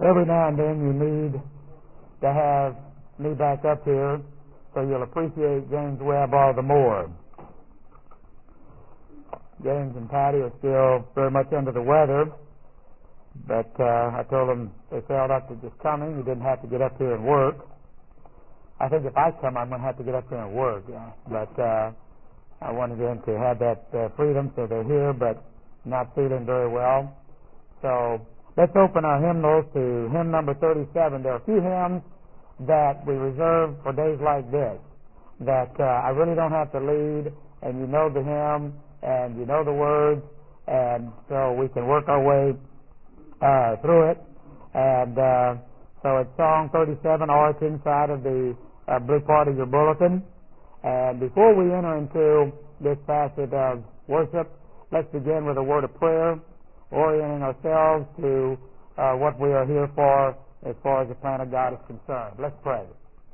Every now and then you need to have me back up here so you'll appreciate James Webb all the more. James and Patty are still very much under the weather, but I told them they felt up to just coming. You didn't have to get up here and work. I think if I come, I'm going to have to get up here and work. But I wanted them to have that freedom, so they're here, but not feeling very well. So let's open our hymnals to hymn number 37. There are a few hymns that we reserve for days like this that I really don't have to lead, and you know the hymn, and you know the words, and so we can work our way through it. And so it's song 37, or it's inside of the blue part of your bulletin. And before we enter into this facet of worship, let's begin with a word of prayer, orienting ourselves to what we are here for as far as the plan of God is concerned. Let's pray.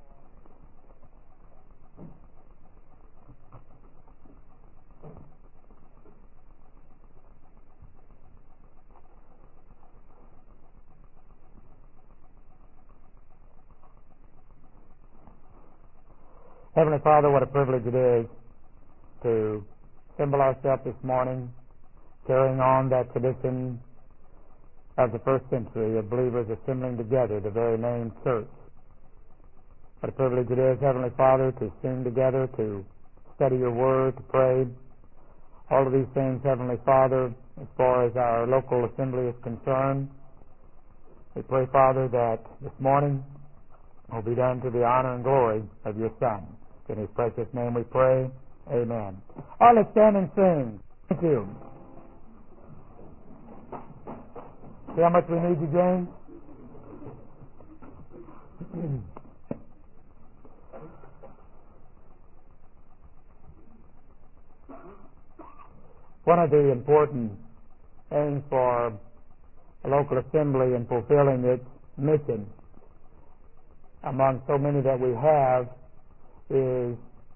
Heavenly Father, what a privilege it is to assemble ourselves this morning, carrying on that tradition of the first century of believers assembling together, the very name church. What a privilege it is, Heavenly Father, to sing together, to study your word, to pray. All of these things, Heavenly Father, as far as our local assembly is concerned. We pray, Father, that this morning will be done to the honor and glory of your Son. In his precious name we pray. Amen. All right, let's stand and sing. Thank you. See how much we need you, James? One of the important things for a local assembly in fulfilling its mission among so many that we have is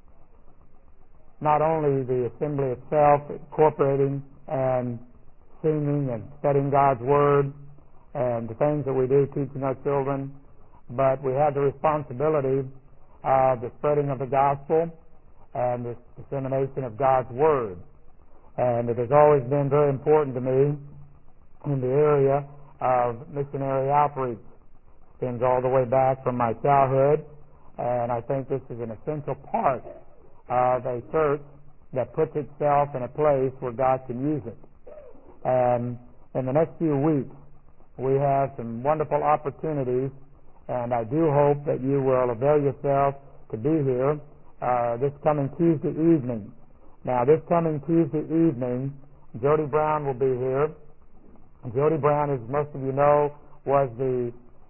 not only the assembly itself, incorporating and singing and studying God's Word and the things that we do teaching our children, but we have the responsibility of the spreading of the gospel and the dissemination of God's Word. And it has always been very important to me in the area of missionary outreach. It stems all the way back from my childhood, and I think this is an essential part of a church that puts itself in a place where God can use it. And in the next few weeks, we have some wonderful opportunities, and I do hope that you will avail yourself to be here this coming Tuesday evening. Now, this coming Tuesday evening, Jody Brown will be here. Jody Brown, as most of you know, was the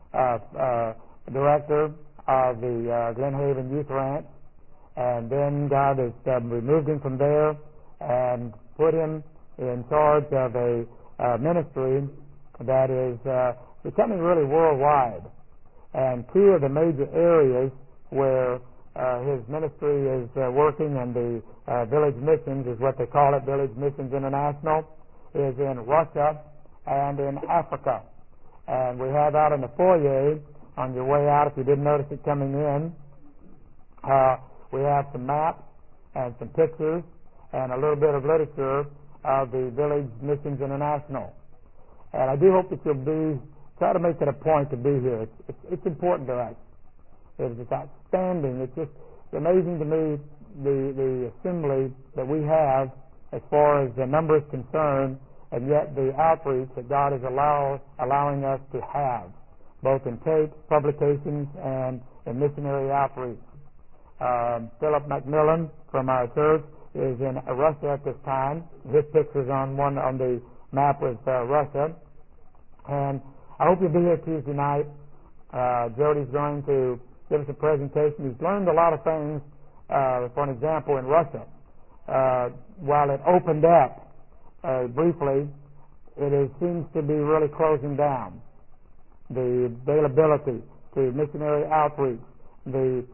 director of the Glen Haven Youth Ranch, and then God has removed him from there and put him in charge of a ministry that is becoming really worldwide. And two of the major areas where his ministry is working, and the Village Missions is what they call it, Village Missions International, is in Russia and in Africa. And we have out in the foyer, on your way out, if you didn't notice it coming in, we have some maps and some pictures and a little bit of literature of the Village Missions International. And I do hope that you'll try to make it a point to be here. It's important to us. It's outstanding. It's just amazing to me the assembly that we have as far as the number is concerned, and yet the outreach that God is allowing us to have, both in tapes, publications, and in missionary outreach. Philip McMillan from our church is in Russia at this time. His picture's on the map with Russia. And I hope you'll be here Tuesday night. Jody's going to give us a presentation. He's learned a lot of things. For an example, in Russia, while it opened up briefly, it seems to be really closing down. The availability to missionary outreach, the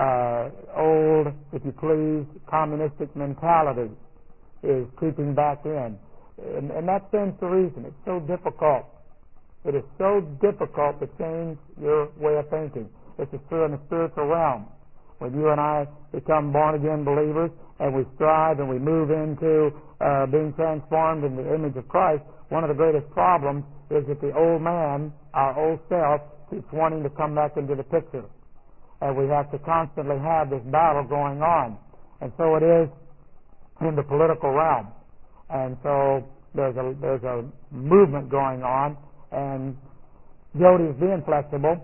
old, if you please, communistic mentality is creeping back in. And that stands to reason. It's so difficult It is so difficult to change your way of thinking. This is true in the spiritual realm. When you and I become born-again believers and we strive and we move into being transformed in the image of Christ, one of the greatest problems is that the old man, our old self, keeps wanting to come back into the picture. And we have to constantly have this battle going on. And so it is in the political realm. And so there's a movement going on, and Jody is being flexible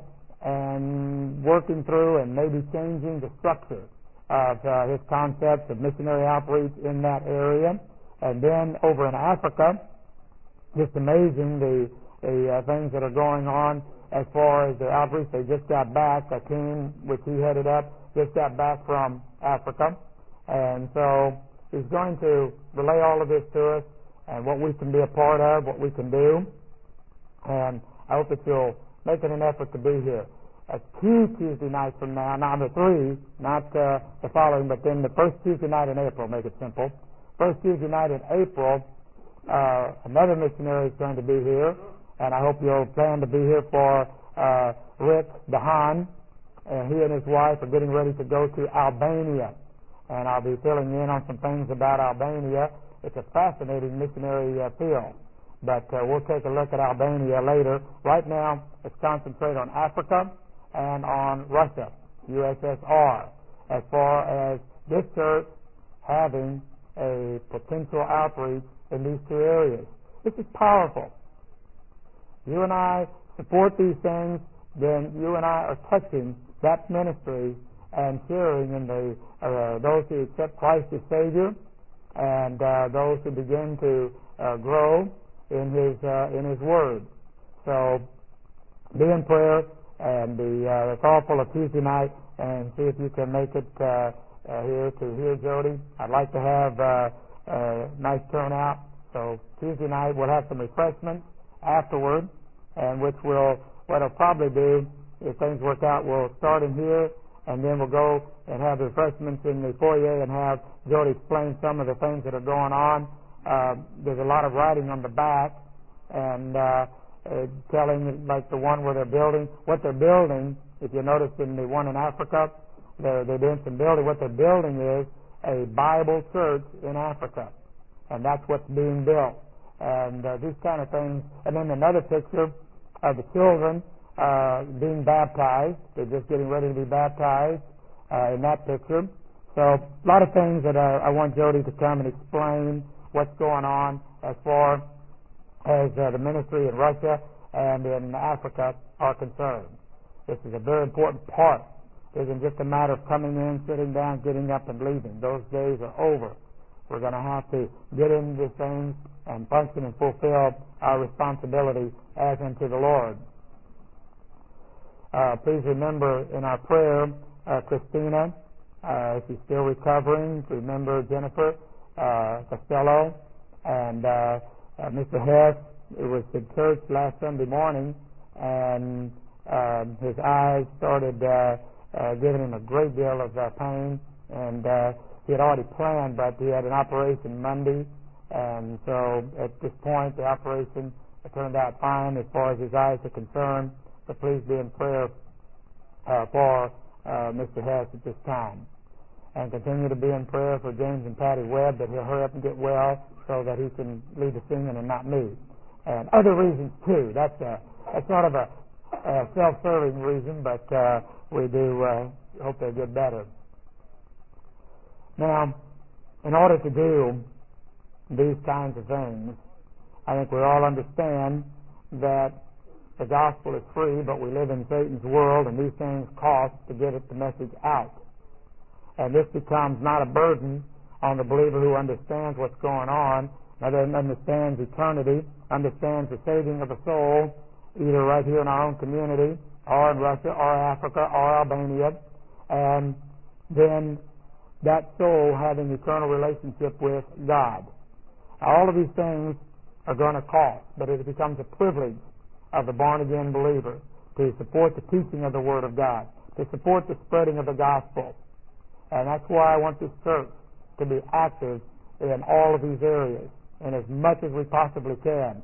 and working through and maybe changing the structure of his concepts of missionary outreach in that area. And then over in Africa, just amazing the things that are going on as far as the outreach. They just got back, a team which he headed up, just got back from Africa. And so he's going to relay all of this to us and what we can be a part of, what we can do. And I hope that you'll make it an effort to be here. 2 Tuesday nights from now, the 3, not the following, but then the first Tuesday night in April, make it simple. First Tuesday night in April, another missionary is going to be here, and I hope you'll plan to be here for Rick DeHaan. He and his wife are getting ready to go to Albania, and I'll be filling in on some things about Albania. It's a fascinating missionary field, but we'll take a look at Albania later. Right now, let's concentrate on Africa and on Russia, USSR, as far as this church having a potential outreach in these 2 areas. This is powerful. You and I support these things, then you and I are touching that ministry and sharing in the those who accept Christ as Savior, and those who begin to grow in His Word. So be in prayer and be thoughtful of Tuesday night, and see if you can make it here to hear Jody. I'd like to have a nice turnout. So Tuesday night we'll have some refreshments afterward, and what it'll probably do, if things work out, we'll start in here, and then we'll go and have refreshments in the foyer and have Jody explain some of the things that are going on. There's a lot of writing on the back, and telling, like the one where they're building, what they're building. If you notice in the one in Africa, they're doing some building. What they're building is a Bible church in Africa, and that's what's being built. And these kind of things. And then another picture of the children being baptized. They're just getting ready to be baptized in that picture. So a lot of things that I want Jody to come and explain what's going on as far as the ministry in Russia and in Africa are concerned. This is a very important part. It isn't just a matter of coming in, sitting down, getting up, and leaving. Those days are over. We're going to have to get into things and function and fulfill our responsibility as unto the Lord. Please remember in our prayer, Christina, if she's still recovering. Remember Jennifer Costello and Mr. Hess. It was at church last Sunday morning, and his eyes started giving him a great deal of pain, and he had already planned, but he had an operation Monday, and so at this point the operation turned out fine as far as his eyes are concerned. So please be in prayer for Mr. Hess at this time. And continue to be in prayer for James and Patty Webb, that he'll hurry up and get well so that he can lead the singing and not me. And other reasons too. That's sort of a self-serving reason, but we do hope they'll get better. Now, in order to do these kinds of things, I think we all understand that the gospel is free, but we live in Satan's world, and these things cost to get the message out. And this becomes not a burden on the believer who understands what's going on, and understands eternity, understands the saving of a soul, either right here in our own community, or in Russia, or Africa, or Albania, and then that soul having eternal relationship with God. All of these things are going to cost, but it becomes a privilege of the born-again believer to support the teaching of the Word of God, to support the spreading of the gospel. And that's why I want this church to be active in all of these areas, and as much as we possibly can.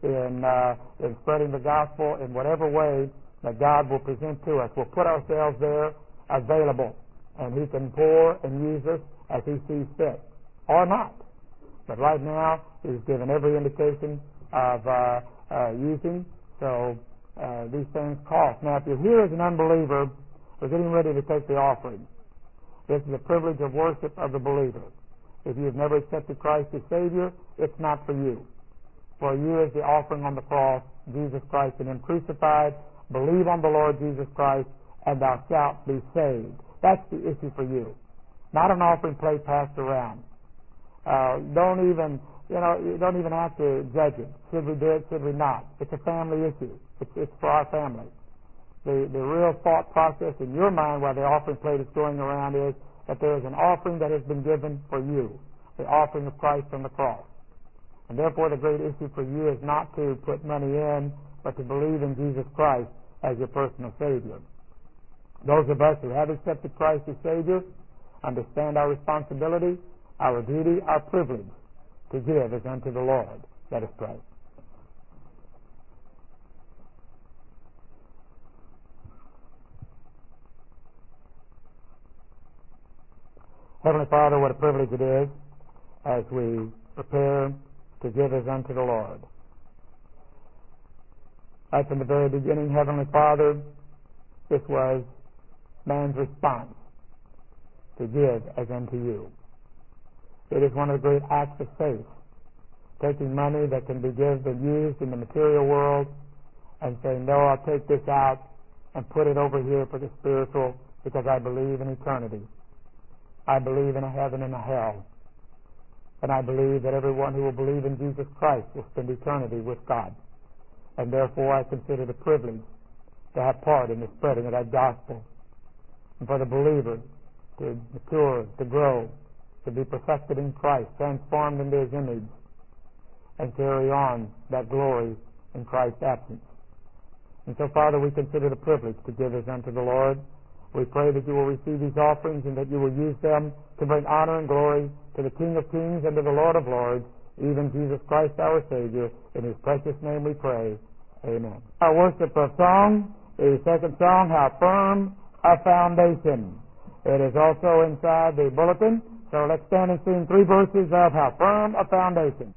in spreading the gospel in whatever way that God will present to us. We'll put ourselves there available, and He can pour and use us as He sees fit, or not. But right now, He's given every indication of using, so these things cost. Now, if you're here as an unbeliever, we're getting ready to take the offering. This is a privilege of worship of the believer. If you've never accepted Christ as Savior, it's not for you. For you is the offering on the cross, Jesus Christ and Him crucified. Believe on the Lord Jesus Christ, and thou shalt be saved. That's the issue for you. Not an offering plate passed around. You don't even have to judge it. Should we do it? Should we not? It's a family issue. It's for our family. The real thought process in your mind while the offering plate is going around is that there is an offering that has been given for you, the offering of Christ on the cross. And therefore the great issue for you is not to put money in, but to believe in Jesus Christ as your personal Savior. Those of us who have accepted Christ as Savior understand our responsibility, our duty, our privilege to give as unto the Lord. Let us pray. Heavenly Father, what a privilege it is as we prepare to give as unto the Lord. Right from the very beginning, Heavenly Father, this was man's response to give as unto you. It is one of the great acts of faith, taking money that can be given and used in the material world and saying, no, I'll take this out and put it over here for the spiritual because I believe in eternity. I believe in a heaven and a hell. And I believe that everyone who will believe in Jesus Christ will spend eternity with God. And therefore I consider it a privilege to have part in the spreading of that gospel. And for the believer to mature, to grow, to be perfected in Christ, transformed into His image, and carry on that glory in Christ's absence. And so, Father, we consider it a privilege to give as unto the Lord. We pray that you will receive these offerings and that you will use them to bring honor and glory to the King of Kings and to the Lord of Lords, even Jesus Christ our Savior. In His precious name we pray. Amen. Our worship of song, the second song, How Firm a Foundation. It is also inside the bulletin. So let's stand and sing 3 verses of How Firm a Foundation.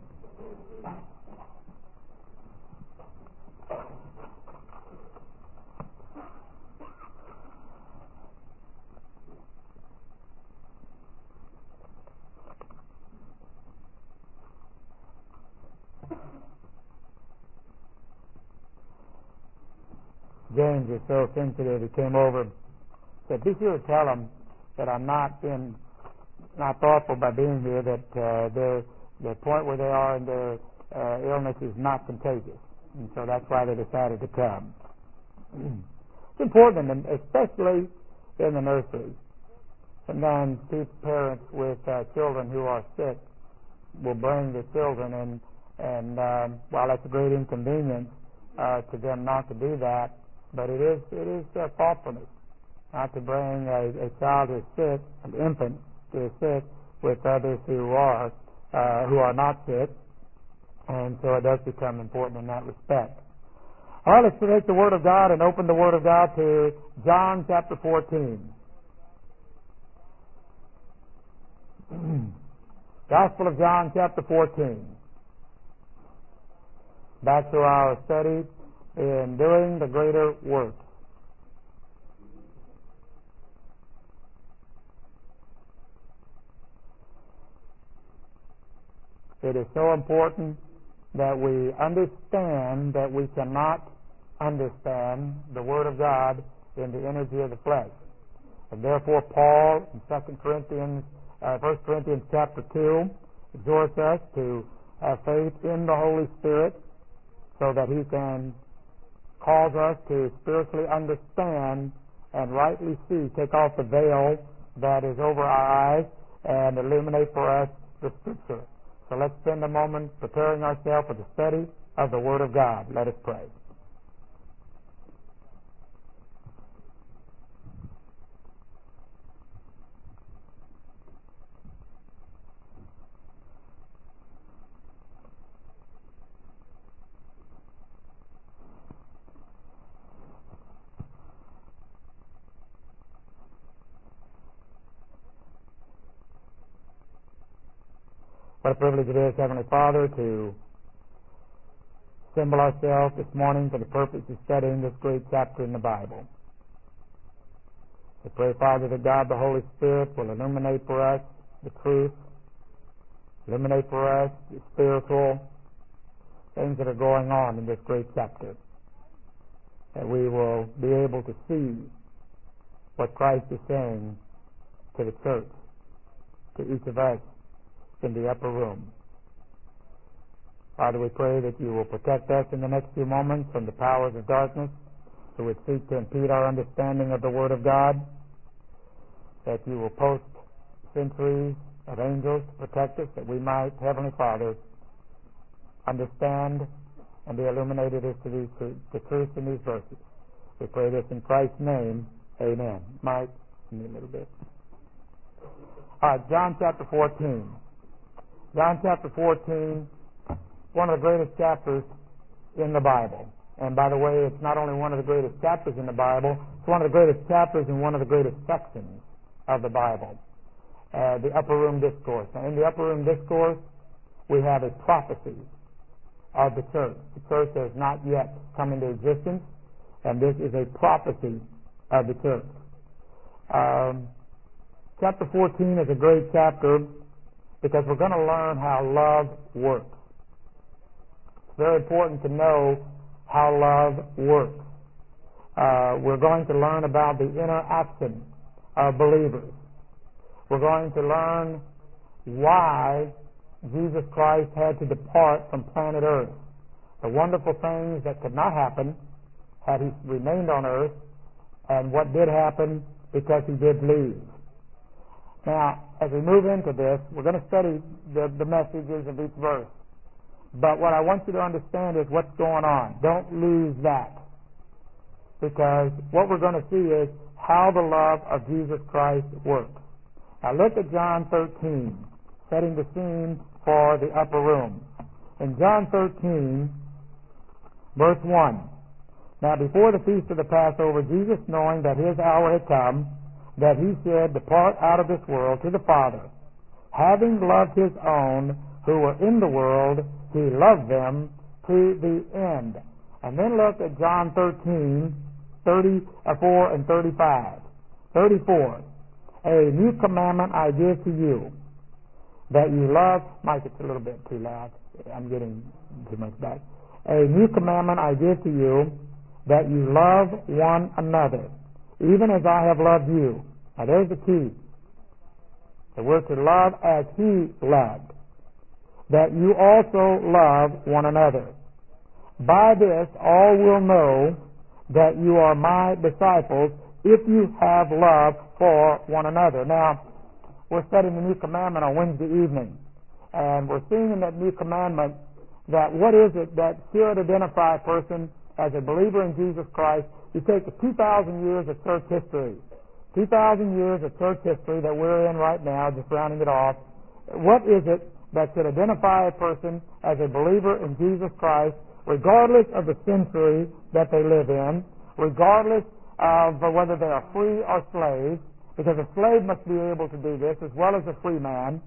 James is so sensitive, he came over and said, be sure to tell them that I'm not thoughtful by being here, that the point where they are in their illness is not contagious. And so that's why they decided to come. It's important, and especially in the nursery. Sometimes parents with children who are sick will bring the children, and while that's a great inconvenience to them not to do that, but it is thoughtfulness not to bring a child who is sick, an infant who is sick, with others who are not sick, and so it does become important in that respect. All right, let's take the Word of God and open the Word of God to John chapter 14. Gospel of John chapter 14. Back to our study in doing the greater work. It is so important that we understand that we cannot understand the Word of God in the energy of the flesh. And therefore Paul in 1 Corinthians chapter 2 exhorts us to have faith in the Holy Spirit so that He can cause us to spiritually understand and rightly see, take off the veil that is over our eyes and illuminate for us the Scripture. So let's spend a moment preparing ourselves for the study of the Word of God. Let us pray. What a privilege it is, Heavenly Father, to assemble ourselves this morning for the purpose of studying this great chapter in the Bible. We pray, Father, that God the Holy Spirit will illuminate for us the truth, illuminate for us the spiritual things that are going on in this great chapter, that we will be able to see what Christ is saying to the church, to each of us in the upper room. Father, we pray that you will protect us in the next few moments from the powers of darkness who would seek to impede our understanding of the Word of God, that you will post centuries of angels to protect us, that we might, Heavenly Father, understand and be illuminated as to the truth in these verses. We pray this in Christ's name. Amen. Mike, give me a little bit. All right, John chapter 14. John chapter 14, one of the greatest chapters in the Bible. And by the way, it's not only one of the greatest chapters in the Bible, it's one of the greatest chapters in one of the greatest sections of the Bible. The Upper Room Discourse. Now, in the Upper Room Discourse, we have a prophecy of the church. The church has not yet come into existence, and this is a prophecy of the church. Chapter 14 is a great chapter because we're going to learn how love works. It's very important to know how love works. We're going to learn about the interaction of believers. We're going to learn why Jesus Christ had to depart from planet Earth. The wonderful things that could not happen had he remained on Earth, and what did happen because he did leave. Now, as we move into this, we're going to study the messages of each verse. But what I want you to understand is what's going on. Don't lose that. Because what we're going to see is how the love of Jesus Christ works. Now look at John 13, setting the scene for the upper room. In John 13, verse 1, now before the feast of the Passover, Jesus, knowing that his hour had come, that he should depart out of this world to the Father, having loved his own who were in the world, he loved them to the end. And then look at John 13, 34 and 35. 34. A new commandment I give to you, that you love... Mike, it's a little bit too loud. I'm getting too much back. A new commandment I give to you, that you love one another, even as I have loved you. Now there's the key. That we're to love as he loved. That you also love one another. By this all will know that you are my disciples, if you have love for one another. Now, we're studying the new commandment on Wednesday evening, and we're seeing in that new commandment that what is it that should identify a person as a believer in Jesus Christ. You take the 2,000 years of church history, 2,000 years of church history that we're in right now, just rounding it off. What is it that should identify a person as a believer in Jesus Christ, regardless of the century that they live in, regardless of whether they are free or slaves, because a slave must be able to do this as well as a free man,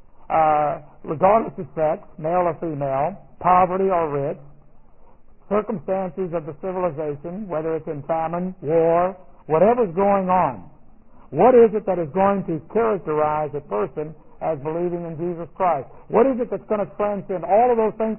regardless of sex, male or female, poverty or rich, circumstances of the civilization, whether it's in famine, war, whatever's going on. What is it that is going to characterize a person as believing in Jesus Christ? What is it that's going to transcend all of those things,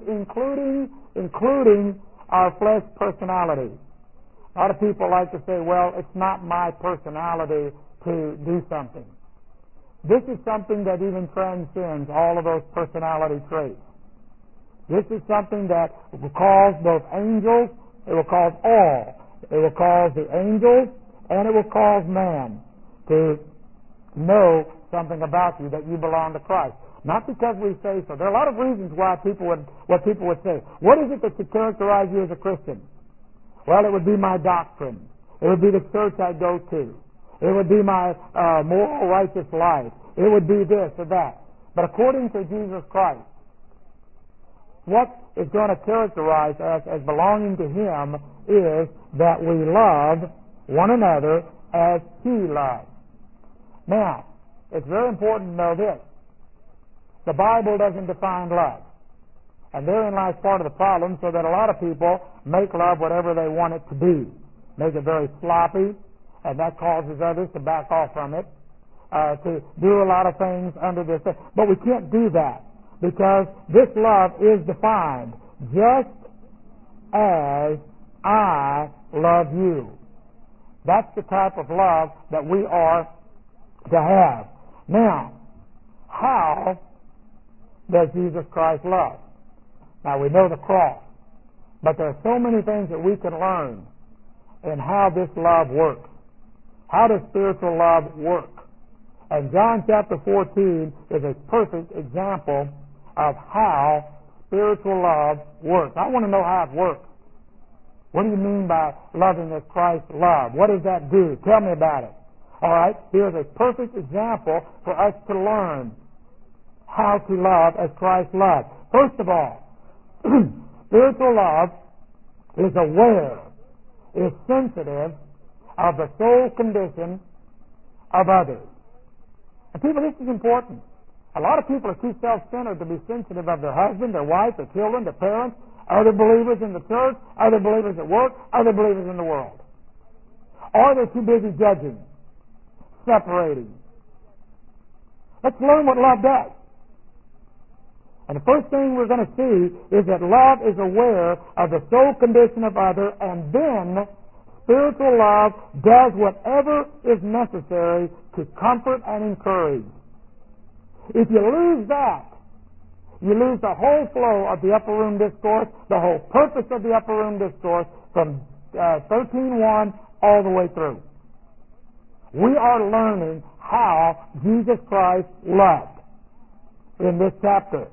including our flesh personality? A lot of people like to say, well, it's not my personality to do something. This is something that even transcends all of those personality traits. This is something that will cause both angels, it will cause all. It will cause the angels, and it will cause man to know something about you, that you belong to Christ. Not because we say so. There are a lot of reasons why people would say. What is it that should characterize you as a Christian? Well, it would be my doctrine. It would be the church I go to. It would be my moral, righteous life. It would be this or that. But according to Jesus Christ, what is going to characterize us as belonging to him is that we love one another as he loves. Now, it's very important to know this, the Bible doesn't define love. And therein lies part of the problem, so that a lot of people make love whatever they want it to be. Make it very sloppy, and that causes others to back off from it, to do a lot of things under this. But we can't do that, because this love is defined just as I love you. That's the type of love that we are to have. Now, how does Jesus Christ love? Now, we know the cross, but there are so many things that we can learn in how this love works. How does spiritual love work? And John chapter 14 is a perfect example of how spiritual love works. I want to know how it works. What do you mean by loving as Christ loved? What does that do? Tell me about it. All right, here's a perfect example for us to learn how to love as Christ loved. First of all, spiritual love is aware, is sensitive of the soul condition of others. And people, this is important. A lot of people are too self-centered to be sensitive of their husband, their wife, their children, their parents, other believers in the church, other believers at work, other believers in the world. Or they're too busy judging, separating. Let's learn what love does. And the first thing we're going to see is that love is aware of the soul condition of other, and then spiritual love does whatever is necessary to comfort and encourage. If you lose that, you lose the whole flow of the upper room discourse, the whole purpose of the upper room discourse from 13:1 all the way through. We are learning how Jesus Christ loved in this chapter.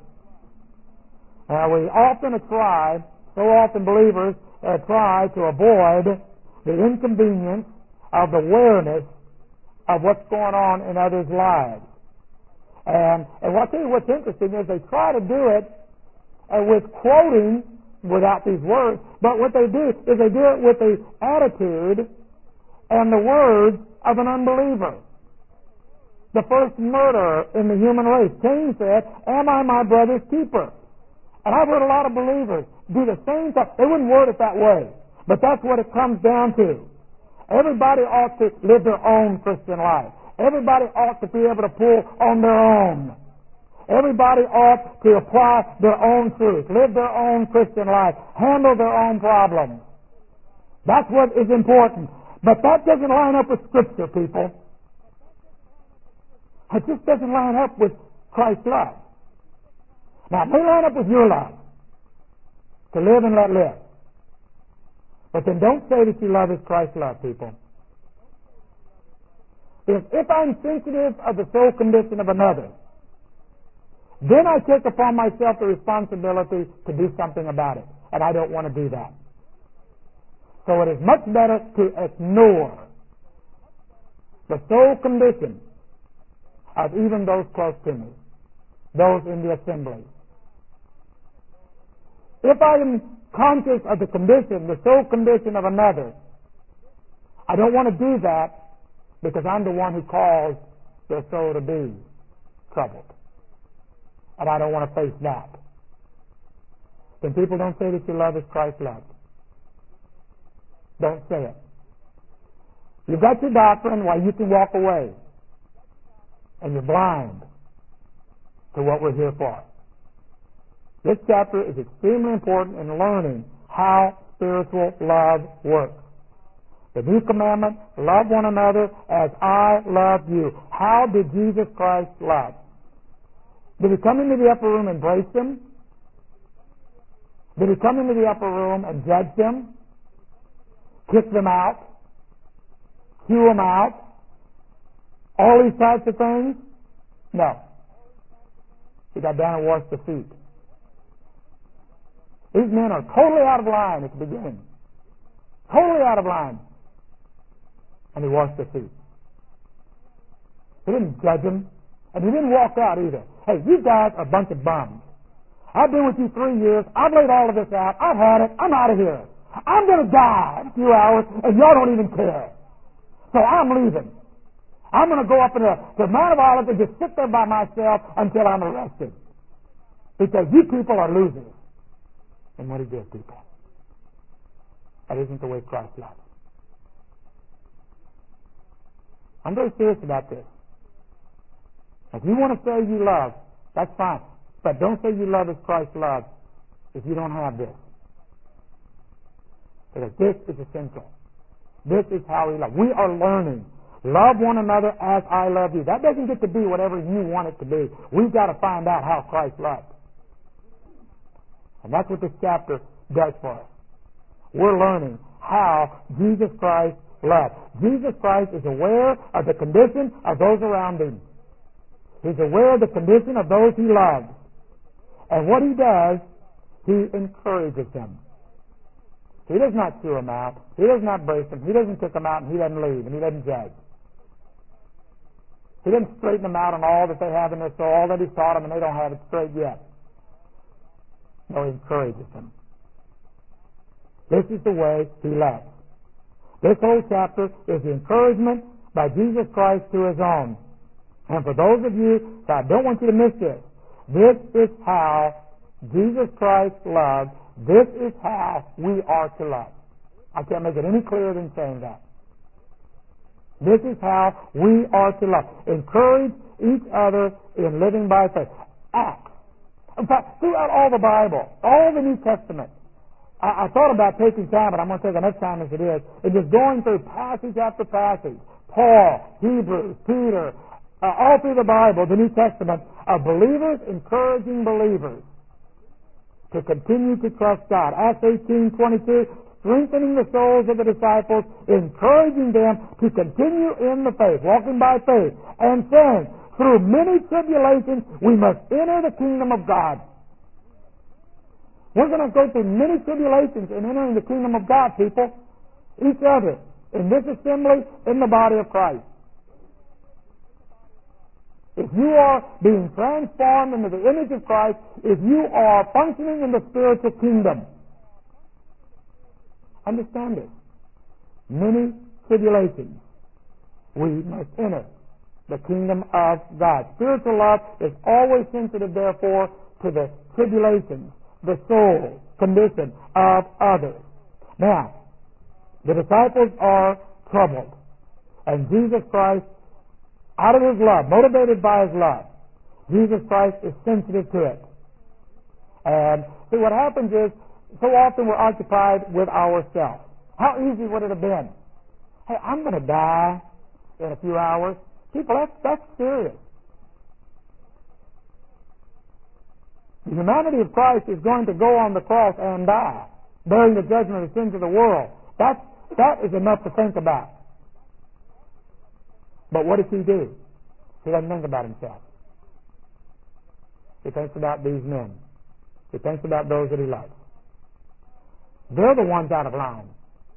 Now, we often try, so often believers try to avoid the inconvenience of the awareness of what's going on in others' lives. And I'll tell you what's interesting is they try to do it with quoting without these words, but what they do is they do it with the attitude and the words of an unbeliever. The first murderer in the human race, Cain said, "Am I my brother's keeper?" And I've heard a lot of believers do the same thing. They wouldn't word it that way, but that's what it comes down to. Everybody ought to live their own Christian life. Everybody ought to be able to pull on their own. Everybody ought to apply their own truth, live their own Christian life, handle their own problems. That's what is important. But that doesn't line up with Scripture, people. It just doesn't line up with Christ's love. Now, it may line up with your love, to live and let live. But then don't say that you love as Christ loved, people. If I'm sensitive of the soul condition of another, then I take upon myself the responsibility to do something about it. And I don't want to do that. So it is much better to ignore the soul condition of even those close to me, those in the assembly. If I am conscious of the condition, the soul condition of another, I don't want to do that, because I'm the one who caused their soul to be troubled. And I don't want to face that. Then people don't say that you love as Christ loved. Don't say it. You've got your doctrine while you can walk away. And you're blind to what we're here for. This chapter is extremely important in learning how spiritual love works. The new commandment, love one another as I love you. How did Jesus Christ love? Did he come into the upper room and embrace them? Did he come into the upper room and judge them? Kick them out? Hew them out? All these types of things? No. He got down and washed the feet. These men are totally out of line at the beginning. Totally out of line. And he washed their feet. He didn't judge them. And he didn't walk out either. Hey, you guys are a bunch of bums. I've been with you 3 years. I've laid all of this out. I've had it. I'm out of here. I'm going to die in a few hours, and y'all don't even care. So I'm leaving. I'm going to go up to Mount of Olives and just sit there by myself until I'm arrested. Because you people are losers in what he did, people. That isn't the way Christ loves. I'm very serious about this. If you want to say you love, that's fine. But don't say you love as Christ loves if you don't have this. Because this is essential. This is how he loves. We are learning. Love one another as I love you. That doesn't get to be whatever you want it to be. We've got to find out how Christ loved. And that's what this chapter does for us. We're learning how Jesus Christ loved. Jesus Christ is aware of the condition of those around him. He's aware of the condition of those he loves. And what he does, he encourages them. He does not chew them out. He does not brace them. He doesn't kick them out, and he doesn't leave, and he doesn't judge. He doesn't straighten them out on all that they have in their soul, all that he's taught them, and they don't have it straight yet. No, he encourages them. This is the way he loves. This whole chapter is the encouragement by Jesus Christ to his own. And for those of you, I don't want you to miss this. This is how Jesus Christ loved. This is how we are to love. I can't make it any clearer than saying that. This is how we are to love. Encourage each other in living by faith. Act. In fact, throughout all the Bible, all the New Testament, I thought about taking time, but I'm going to take enough time as it is, and just going through passage after passage. Paul, Hebrews, Peter, all through the Bible, the New Testament, of believers encouraging believers to continue to trust God. Acts 18:22, strengthening the souls of the disciples, encouraging them to continue in the faith, walking by faith, and saying, through many tribulations, we must enter the kingdom of God. We're going to go through many tribulations in entering the kingdom of God, people. Each other, in this assembly, in the body of Christ. If you are being transformed into the image of Christ, if you are functioning in the spiritual kingdom, understand this. Many tribulations, we must enter the kingdom of God. Spiritual love is always sensitive, therefore, to the tribulations, the soul condition of others. Now, the disciples are troubled, and Jesus Christ, out of his love, motivated by his love, Jesus Christ is sensitive to it. And see, what happens is, so often we're occupied with ourselves. How easy would it have been? Hey, I'm going to die in a few hours. People, that's serious. The humanity of Christ is going to go on the cross and die, bearing the judgment of the sins of the world. That is enough to think about. But what does he do? He doesn't think about himself. He thinks about these men. He thinks about those that he loves. They're the ones out of line.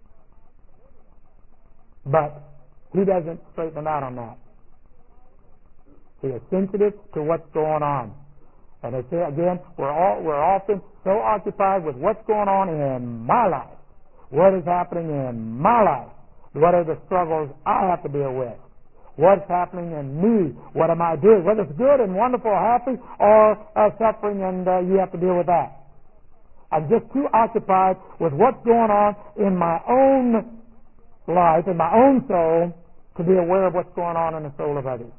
But he doesn't straighten them out on that. He is sensitive to what's going on. And again, we're often so occupied with what's going on in my life. What is happening in my life? What are the struggles I have to deal with? What's happening in me? What am I doing? Whether it's good and wonderful, happy, or suffering, and you have to deal with that. I'm just too occupied with what's going on in my own life, in my own soul, to be aware of what's going on in the soul of others.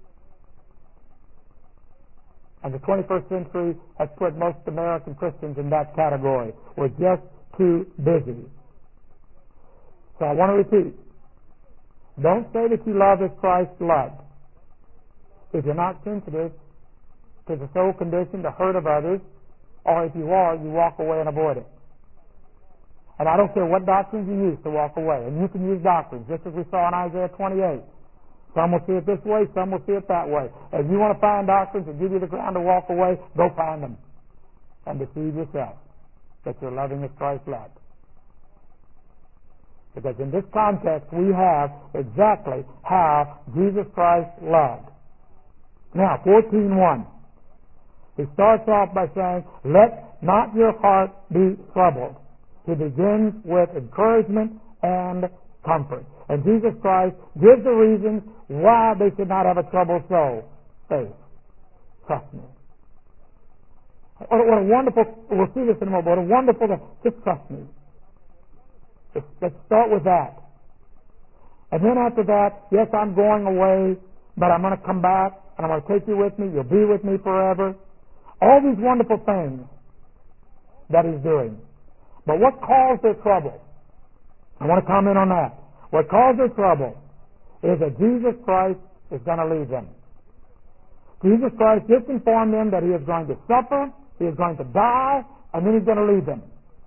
And the 21st century has put most American Christians in that category. We're just too busy. So I want to repeat. Don't say that you love as Christ loved if you're not sensitive to the soul condition, the hurt of others, or if you are, you walk away and avoid it. And I don't care what doctrines you use to walk away. And you can use doctrines, just as we saw in Isaiah 28. Some will see it this way, some will see it that way. If you want to find doctrines that give you the ground to walk away, go find them. And deceive yourself that you're loving as Christ loved. Because in this context, we have exactly how Jesus Christ loved. Now, 14:1. He starts off by saying, let not your heart be troubled. He begins with encouragement and comfort. And Jesus Christ gives the reasons why they should not have a troubled soul. Faith. Trust me. What a wonderful, we'll see this in a moment, what a wonderful, just trust me. Let's start with that. And then after that, yes, I'm going away, but I'm going to come back, and I'm going to take you with me. You'll be with me forever. All these wonderful things that He's doing. But what caused their trouble? I want to comment on that. What caused their trouble is that Jesus Christ is going to leave them. Jesus Christ just informed them that He is going to suffer, He is going to die, and then He's going to leave them.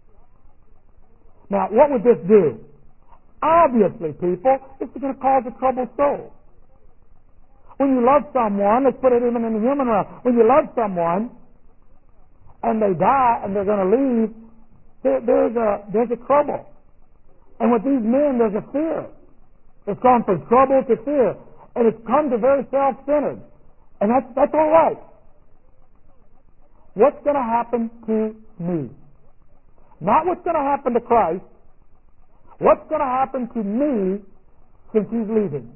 Now, what would this do? Obviously, people, it's going to cause a troubled soul. When you love someone, let's put it even in the human realm, when you love someone and they die and they're going to leave, there's a trouble. And with these men, there's a fear. It's gone from trouble to fear. And it's come to very self-centered. And that's all right. What's going to happen to me? Not what's going to happen to Christ. What's going to happen to me since He's leaving?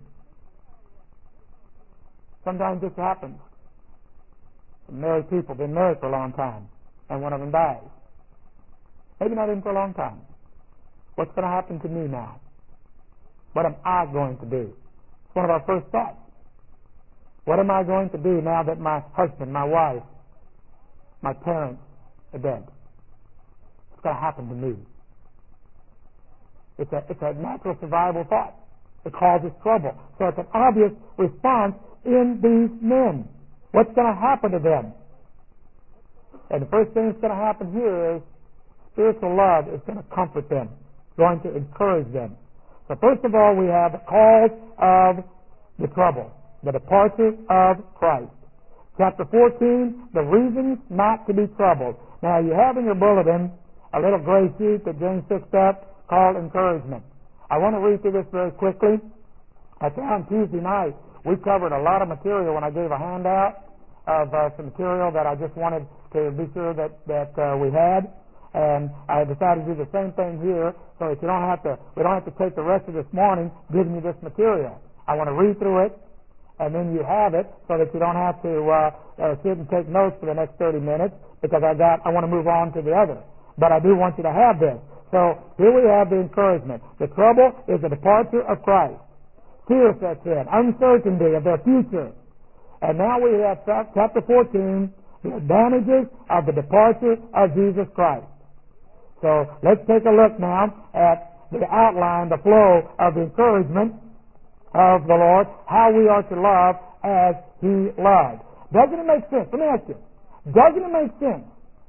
Sometimes this happens. Married people, been married for a long time, and one of them dies. Maybe not even for a long time. What's going to happen to me now? What am I going to do? It's one of our first thoughts. What am I going to do now that my husband, my wife, my parents are dead? What's going to happen to me? It's a natural survival thought. It causes trouble. So it's an obvious response in these men. What's going to happen to them? And the first thing that's going to happen here is spiritual love is going to comfort them, going to encourage them. So first of all, we have the cause of the trouble, the departure of Christ. Chapter 14, the reasons not to be troubled. Now you have in your bulletin a little gray sheet that James picked up called encouragement. I want to read through this very quickly. On Tuesday night, we covered a lot of material when I gave a handout of some material that I just wanted to be sure that we had. And I decided to do the same thing here so that we don't have to take the rest of this morning giving you this material. I want to read through it, and then you have it so that you don't have to sit and take notes for the next 30 minutes because I want to move on to the other. But I do want you to have this. So here we have the encouragement. The trouble is the departure of Christ. Fear sets in, uncertainty of their future. And now we have chapter 14, the advantages of the departure of Jesus Christ. So let's take a look now at the outline, the flow of the encouragement of the Lord, how we are to love as He loved. Doesn't it make sense? Let me ask you, doesn't it make sense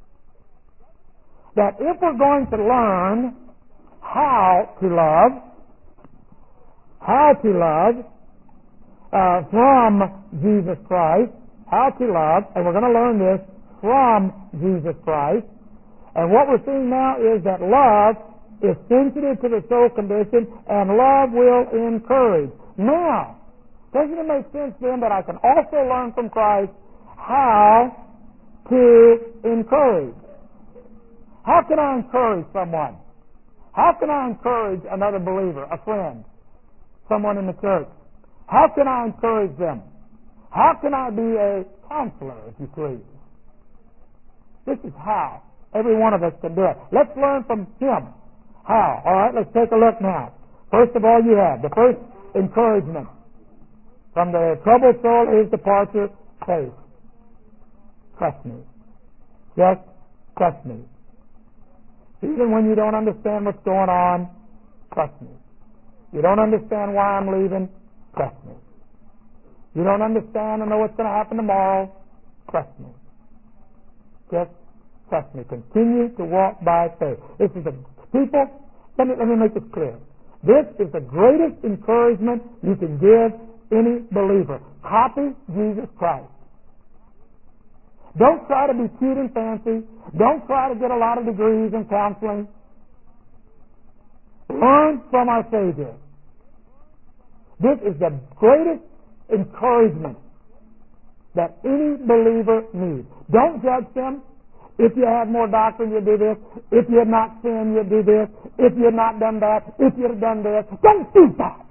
that if we're going to learn how to love from Jesus Christ, how to love, and we're going to learn this from Jesus Christ, and what we're seeing now is that love is sensitive to the soul condition, and love will encourage. Now, doesn't it make sense then that I can also learn from Christ how to encourage? How can I encourage someone? How can I encourage another believer, a friend, someone in the church? How can I encourage them? How can I be a counselor, if you please? This is how every one of us can do it. Let's learn from Him. How? All right, let's take a look now. First of all, you have the first encouragement from the troubled soul is departure, faith. Trust me. Just trust me. Even when you don't understand what's going on, trust me. You don't understand why I'm leaving, trust me. You don't understand or know what's going to happen tomorrow, trust me. Just trust me. Continue to walk by faith. This is people, let me make this clear. This is the greatest encouragement you can give any believer. Copy Jesus Christ. Don't try to be cute and fancy. Don't try to get a lot of degrees in counseling. Learn from our Savior. This is the greatest encouragement that any believer needs. Don't judge them. If you had more doctrine, you'd do this. If you had not sinned, you'd do this. If you had not done that, if you had done this. Don't do that.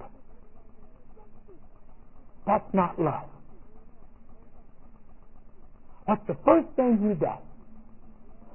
That's not love. What's the first thing He does?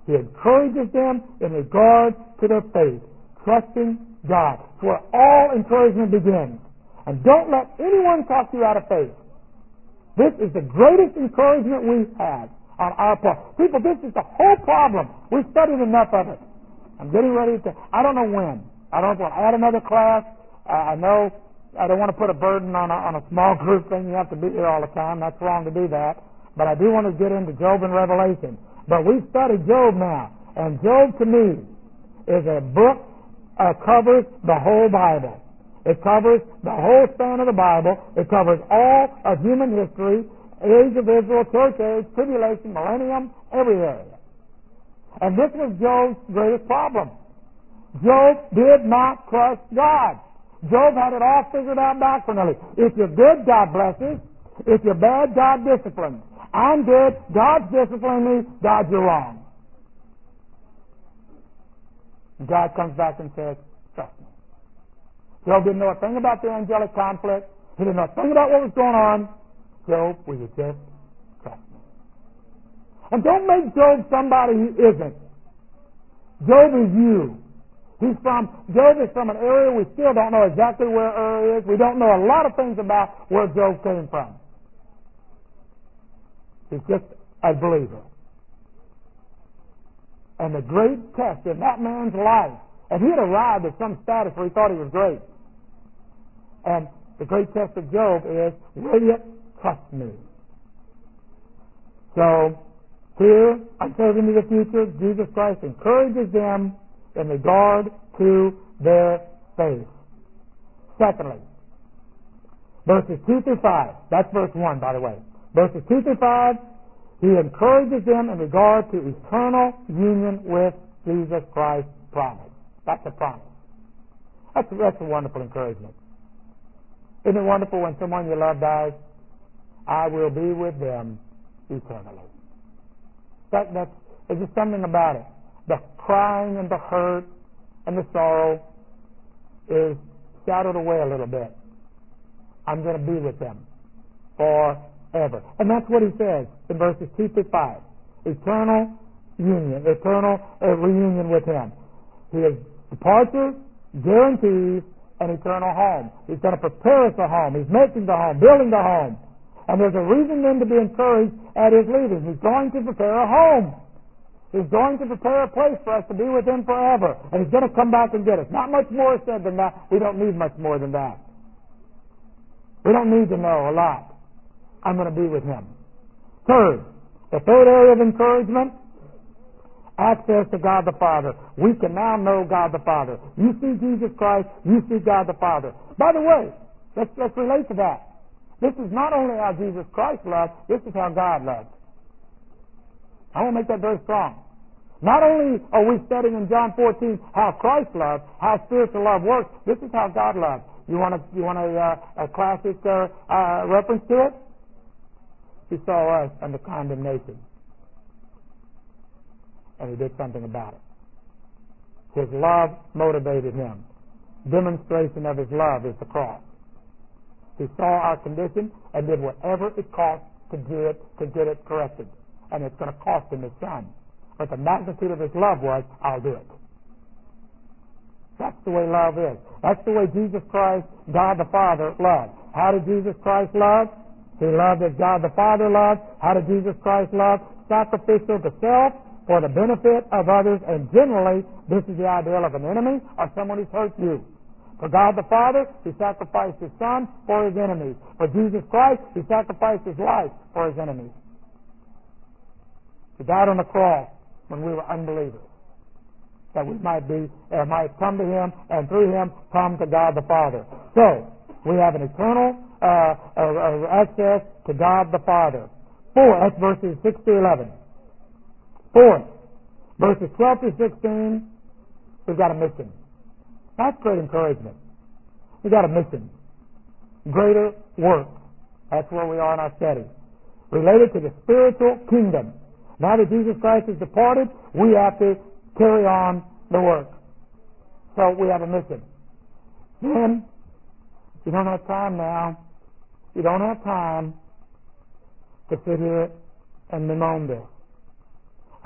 He encourages them in regard to their faith, trusting God. It's where all encouragement begins. And don't let anyone talk you out of faith. This is the greatest encouragement we have on our part. People, this is the whole problem. We've studied enough of it. I'm getting ready to, I don't know when. I don't know if we'll add another class. I know I don't want to put a burden on a small group thing. You have to be here all the time. That's wrong to do that. But I do want to get into Job and Revelation. But we've studied Job now. And Job, to me, is a book covers the whole Bible. It covers the whole span of the Bible. It covers all of human history, age of Israel, church age, tribulation, millennium, every area. And this was Job's greatest problem. Job did not trust God. Job had it all figured out doctrinally. If you're good, God blesses. If you're bad, God disciplines. I'm good, God's disciplining me, God, you're wrong. And God comes back and says, trust me. Job didn't know a thing about the angelic conflict. He didn't know a thing about what was going on. Job, will you just trust me? And don't make Job somebody he isn't. Job is you. Job is from an area we still don't know exactly where Ur is. We don't know a lot of things about where Job came from. He's just a believer. And the great test in that man's life, and he had arrived at some status where he thought he was great. And the great test of Job is, will you trust me? So, here, uncertain to the future, Jesus Christ encourages them in regard to their faith. Secondly, verses 2 through 5. That's verse 1, by the way. Verses 2 through 5, he encourages them in regard to eternal union with Jesus Christ's promise. That's a promise. That's a wonderful encouragement. Isn't it wonderful when someone you love dies? I will be with them eternally. There's just something about it. The crying and the hurt and the sorrow is shadowed away a little bit. I'm going to be with them forever. And that's what he says in verses 2 through 5. Eternal union, eternal reunion with him. His departure guarantees an eternal home. He's going to prepare us a home. He's making the home, building the home. And there's a reason then to be encouraged at his leaving. He's going to prepare a home. He's going to prepare a place for us to be with him forever. And he's going to come back and get us. Not much more said than that. We don't need much more than that. We don't need to know a lot. I'm going to be with him. Third, the third area of encouragement, access to God the Father. We can now know God the Father. You see Jesus Christ, you see God the Father. By the way, let's relate to that. This is not only how Jesus Christ loved, this is how God loved. I want to make that very strong. Not only are we studying in John 14 how Christ loved, how spiritual love works, this is how God loved. You want a classic reference to it? He saw us under condemnation. And he did something about it. His love motivated him. Demonstration of his love is the cross. He saw our condition and did whatever it cost to get it corrected. And it's going to cost him his son. But the magnitude of his love was, I'll do it. That's the way love is. That's the way Jesus Christ, God the Father, loved. How did Jesus Christ love? He loved as God the Father loved. How did Jesus Christ love? Sacrificial to self for the benefit of others. And generally, this is the ideal of an enemy or someone who's hurt you. For God the Father, He sacrificed His Son for His enemies. For Jesus Christ, He sacrificed His life for His enemies. He died on the cross when we were unbelievers, that we might come to Him, and through Him come to God the Father. So, we have an eternal access to God the Father. That's verses 6 to 11. Fourth, verses 12 to 16, we've got a mission. That's great encouragement. We've got a mission. Greater work. That's where we are in our study. Related to the spiritual kingdom. Now that Jesus Christ has departed, we have to carry on the work. So we have a mission. Then, you don't have time now. You don't have time to sit here and bemoan this.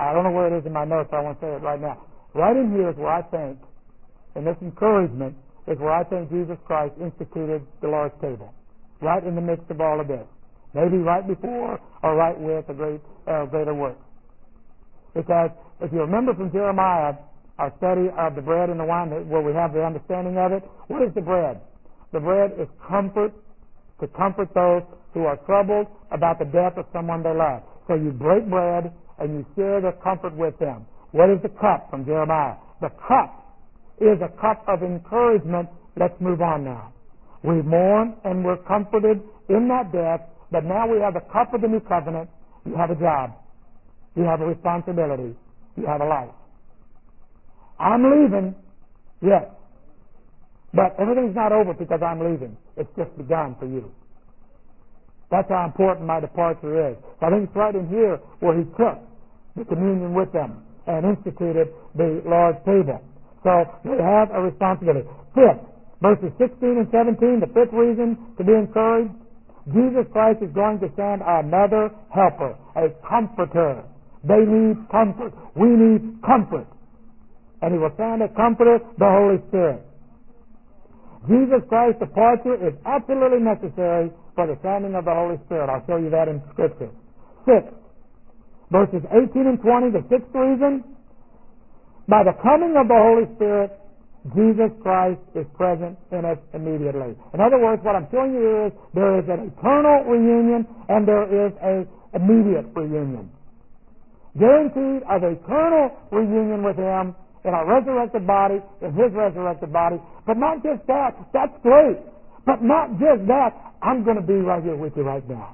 I don't know where it is in my notes, so I won't say it right now. Right in here is where I think, and this encouragement is where I think Jesus Christ instituted the Lord's table. Right in the midst of all of this. Maybe right before or right with the greater work. Because if you remember from Jeremiah, our study of the bread and the wine, where we have the understanding of it, what is the bread? The bread is comfort, to comfort those who are troubled about the death of someone they love. So you break bread and you share the comfort with them. What is the cup from Jeremiah? The cup is a cup of encouragement. Let's move on now. We mourn and we're comforted in that death, but now we have the cup of the new covenant. You have a job. You have a responsibility. You have a life. I'm leaving, yes, but everything's not over because I'm leaving. It's just begun for you. That's how important my departure is. So I think it's right in here where he took the communion with them and instituted the Lord's table. So we have a responsibility. Fifth, verses 16 and 17, the fifth reason to be encouraged, Jesus Christ is going to send another helper, a comforter. They need comfort. We need comfort. And he will send a comforter, the Holy Spirit. Jesus Christ's departure is absolutely necessary for the sending of the Holy Spirit. I'll show you that in Scripture. Sixth, verses 18 and 20, the sixth reason, by the coming of the Holy Spirit, Jesus Christ is present in us immediately. In other words, what I'm showing you here is there is an eternal reunion and there is an immediate reunion. Guaranteed of eternal reunion with Him in our resurrected body, in His resurrected body. But not just that. That's great. But not just that. I'm going to be right here with you right now.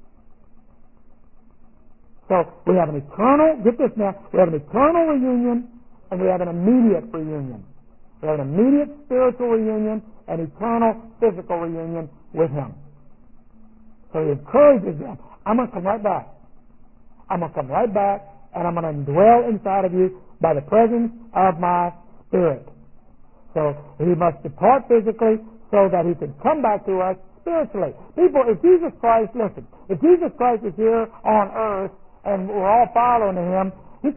So we have an eternal, get this now, we have an eternal reunion and we have an immediate reunion. We have an immediate spiritual reunion and eternal physical reunion with Him. So He encourages them. I'm going to come right back. I'm going to come right back and I'm going to dwell inside of you by the presence of my Spirit. So He must depart physically so that He can come back to us spiritually. People, if Jesus Christ, listen, if Jesus Christ is here on earth and we're all following Him, He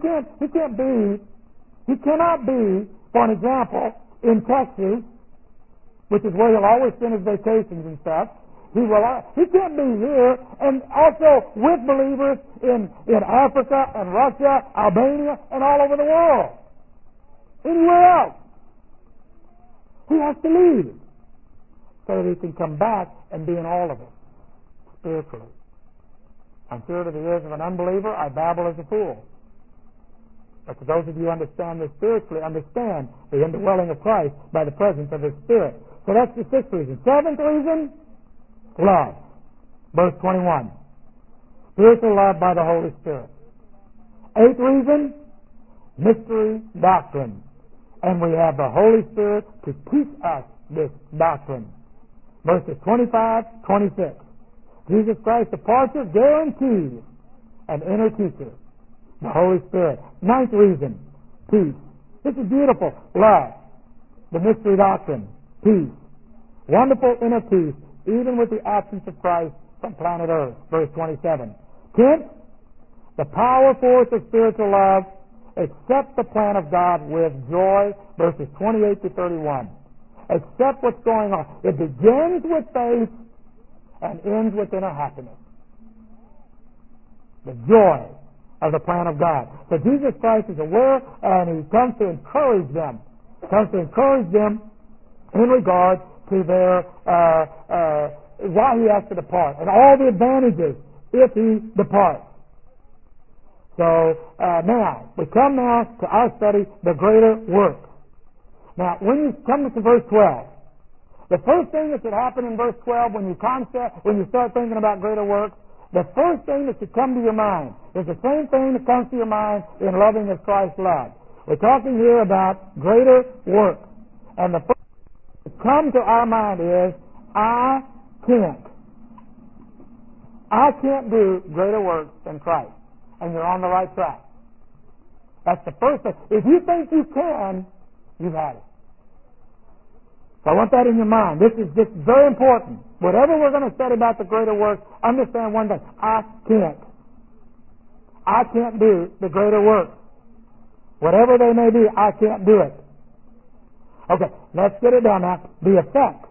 cannot be, for an example, in Texas, which is where He'll always spend His vacations and stuff. He can't be here and also with believers in Africa and Russia, Albania, and all over the world. Anywhere else. He has to leave so that He can come back and be in all of us spiritually. I'm sure to the ears of an unbeliever, I babble as a fool. But to those of you who understand this spiritually, understand the indwelling of Christ by the presence of His Spirit. So that's the sixth reason. Seventh reason, love. Verse 21. Spiritual love by the Holy Spirit. Eighth reason, mystery doctrine. And we have the Holy Spirit to teach us this doctrine. Verses 25, 26. Jesus Christ's departure guarantees an inner teacher, the Holy Spirit. Ninth reason, peace. This is beautiful. Love. The mystery doctrine. Peace. Wonderful inner peace, even with the absence of Christ from planet Earth. Verse 27. Tenth, the power force of spiritual love accept the plan of God with joy. Verses 28 to 31. Accept what's going on. It begins with faith and ends with inner happiness. The joy of the plan of God. So Jesus Christ is aware and He comes to encourage them. He comes to encourage them in regard to their why He has to depart and all the advantages if He departs. So now, we come now to our study, the greater work. Now, when you come to verse 12, the first thing that should happen in verse 12 when you start thinking about greater work, the first thing that should come to your mind is the same thing that comes to your mind in loving as Christ loved. We're talking here about greater work. And the first thing that comes to our mind is, I can't do greater works than Christ. And you're on the right track. That's the first thing. If you think you can, you've had it. So I want that in your mind. This is just very important. Whatever we're going to study about the greater work, understand one thing. I I can't do the greater works. Whatever they may be, I can't do it. Okay, let's get it down now. The effect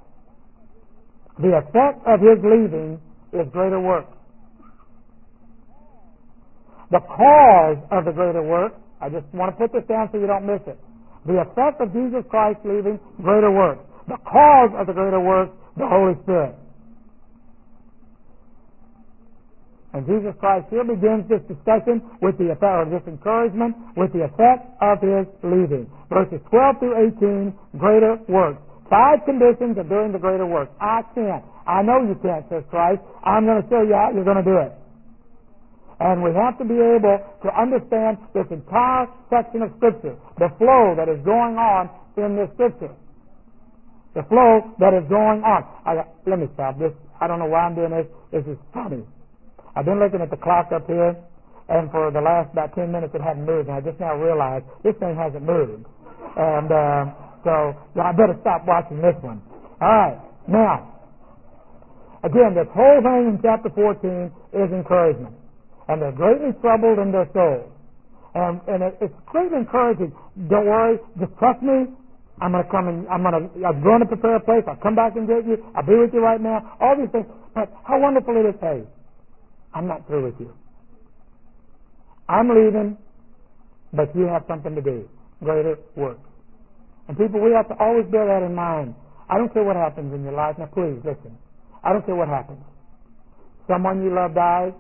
of his leaving is greater work. The cause of the greater work, I just want to put this down so you don't miss it. The effect of Jesus Christ leaving, greater work. The cause of the greater work, the Holy Spirit. And Jesus Christ here begins this discussion with the effect, or this encouragement, with the effect of his leaving. Verses 12 through 18, greater work. 5 conditions of doing the greater work. I can't. I know you can't, says Christ. I'm going to show you how you're going to do it. And we have to be able to understand this entire section of Scripture, the flow that is going on in this Scripture. The flow that is going on. Let me stop this. I don't know why I'm doing this. This is funny. I've been looking at the clock up here, and for the last about 10 minutes it hadn't moved, and I just now realized this thing hasn't moved. And so I better stop watching this one. All right. Now, again, this whole thing in chapter 14 is encouragement. And they're greatly troubled in their souls. And it's greatly encouraging. Don't worry. Just trust me. I'm going to prepare a place. I'll come back and get you. I'll be with you right now. All these things. But how wonderful it is. Hey, I'm not through with you. I'm leaving, but you have something to do. Greater work. And people, we have to always bear that in mind. I don't care what happens in your life. Now, please, listen. I don't care what happens. Someone you love dies.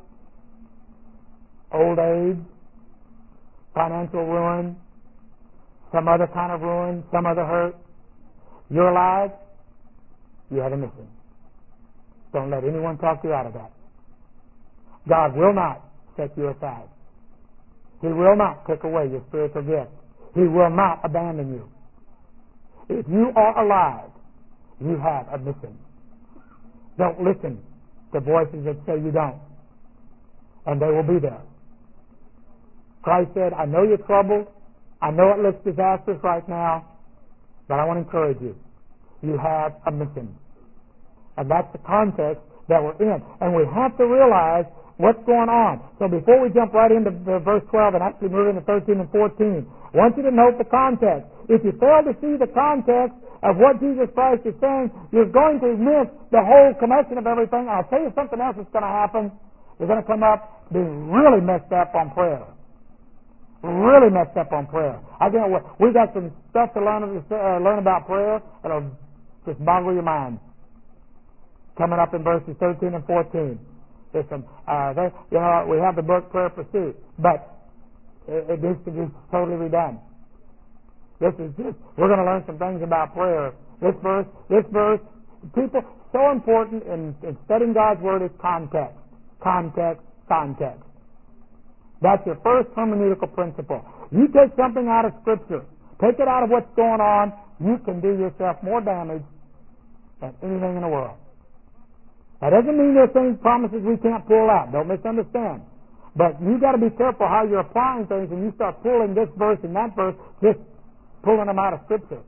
Old age, financial ruin, some other kind of ruin, some other hurt. You're alive, you have a mission. Don't let anyone talk you out of that. God will not set you aside. He will not take away your spiritual gift. He will not abandon you. If you are alive, you have a mission. Don't listen to voices that say you don't. And they will be there. Christ said, I know you're troubled. I know it looks disastrous right now, but I want to encourage you. You have a mission. And that's the context that we're in. And we have to realize what's going on. So before we jump right into verse 12 and actually move into 13 and 14, I want you to note the context. If you fail to see the context of what Jesus Christ is saying, you're going to miss the whole connection of everything. And I'll tell you something else that's going to happen. You're going to come up being really messed up on prayer. Really messed up on prayer. We got some stuff to learn about prayer that'll just boggle your mind. Coming up in verses 13 and 14. There's some, we have the book Prayer Pursuit, but it needs to be totally redone. We're going to learn some things about prayer. This verse, people, so important in studying God's Word is context. Context, context. That's your first hermeneutical principle. You take something out of Scripture, take it out of what's going on, you can do yourself more damage than anything in the world. That doesn't mean there's things, promises we can't pull out. Don't misunderstand. But you got to be careful how you're applying things, and you start pulling this verse and that verse, just pulling them out of Scripture.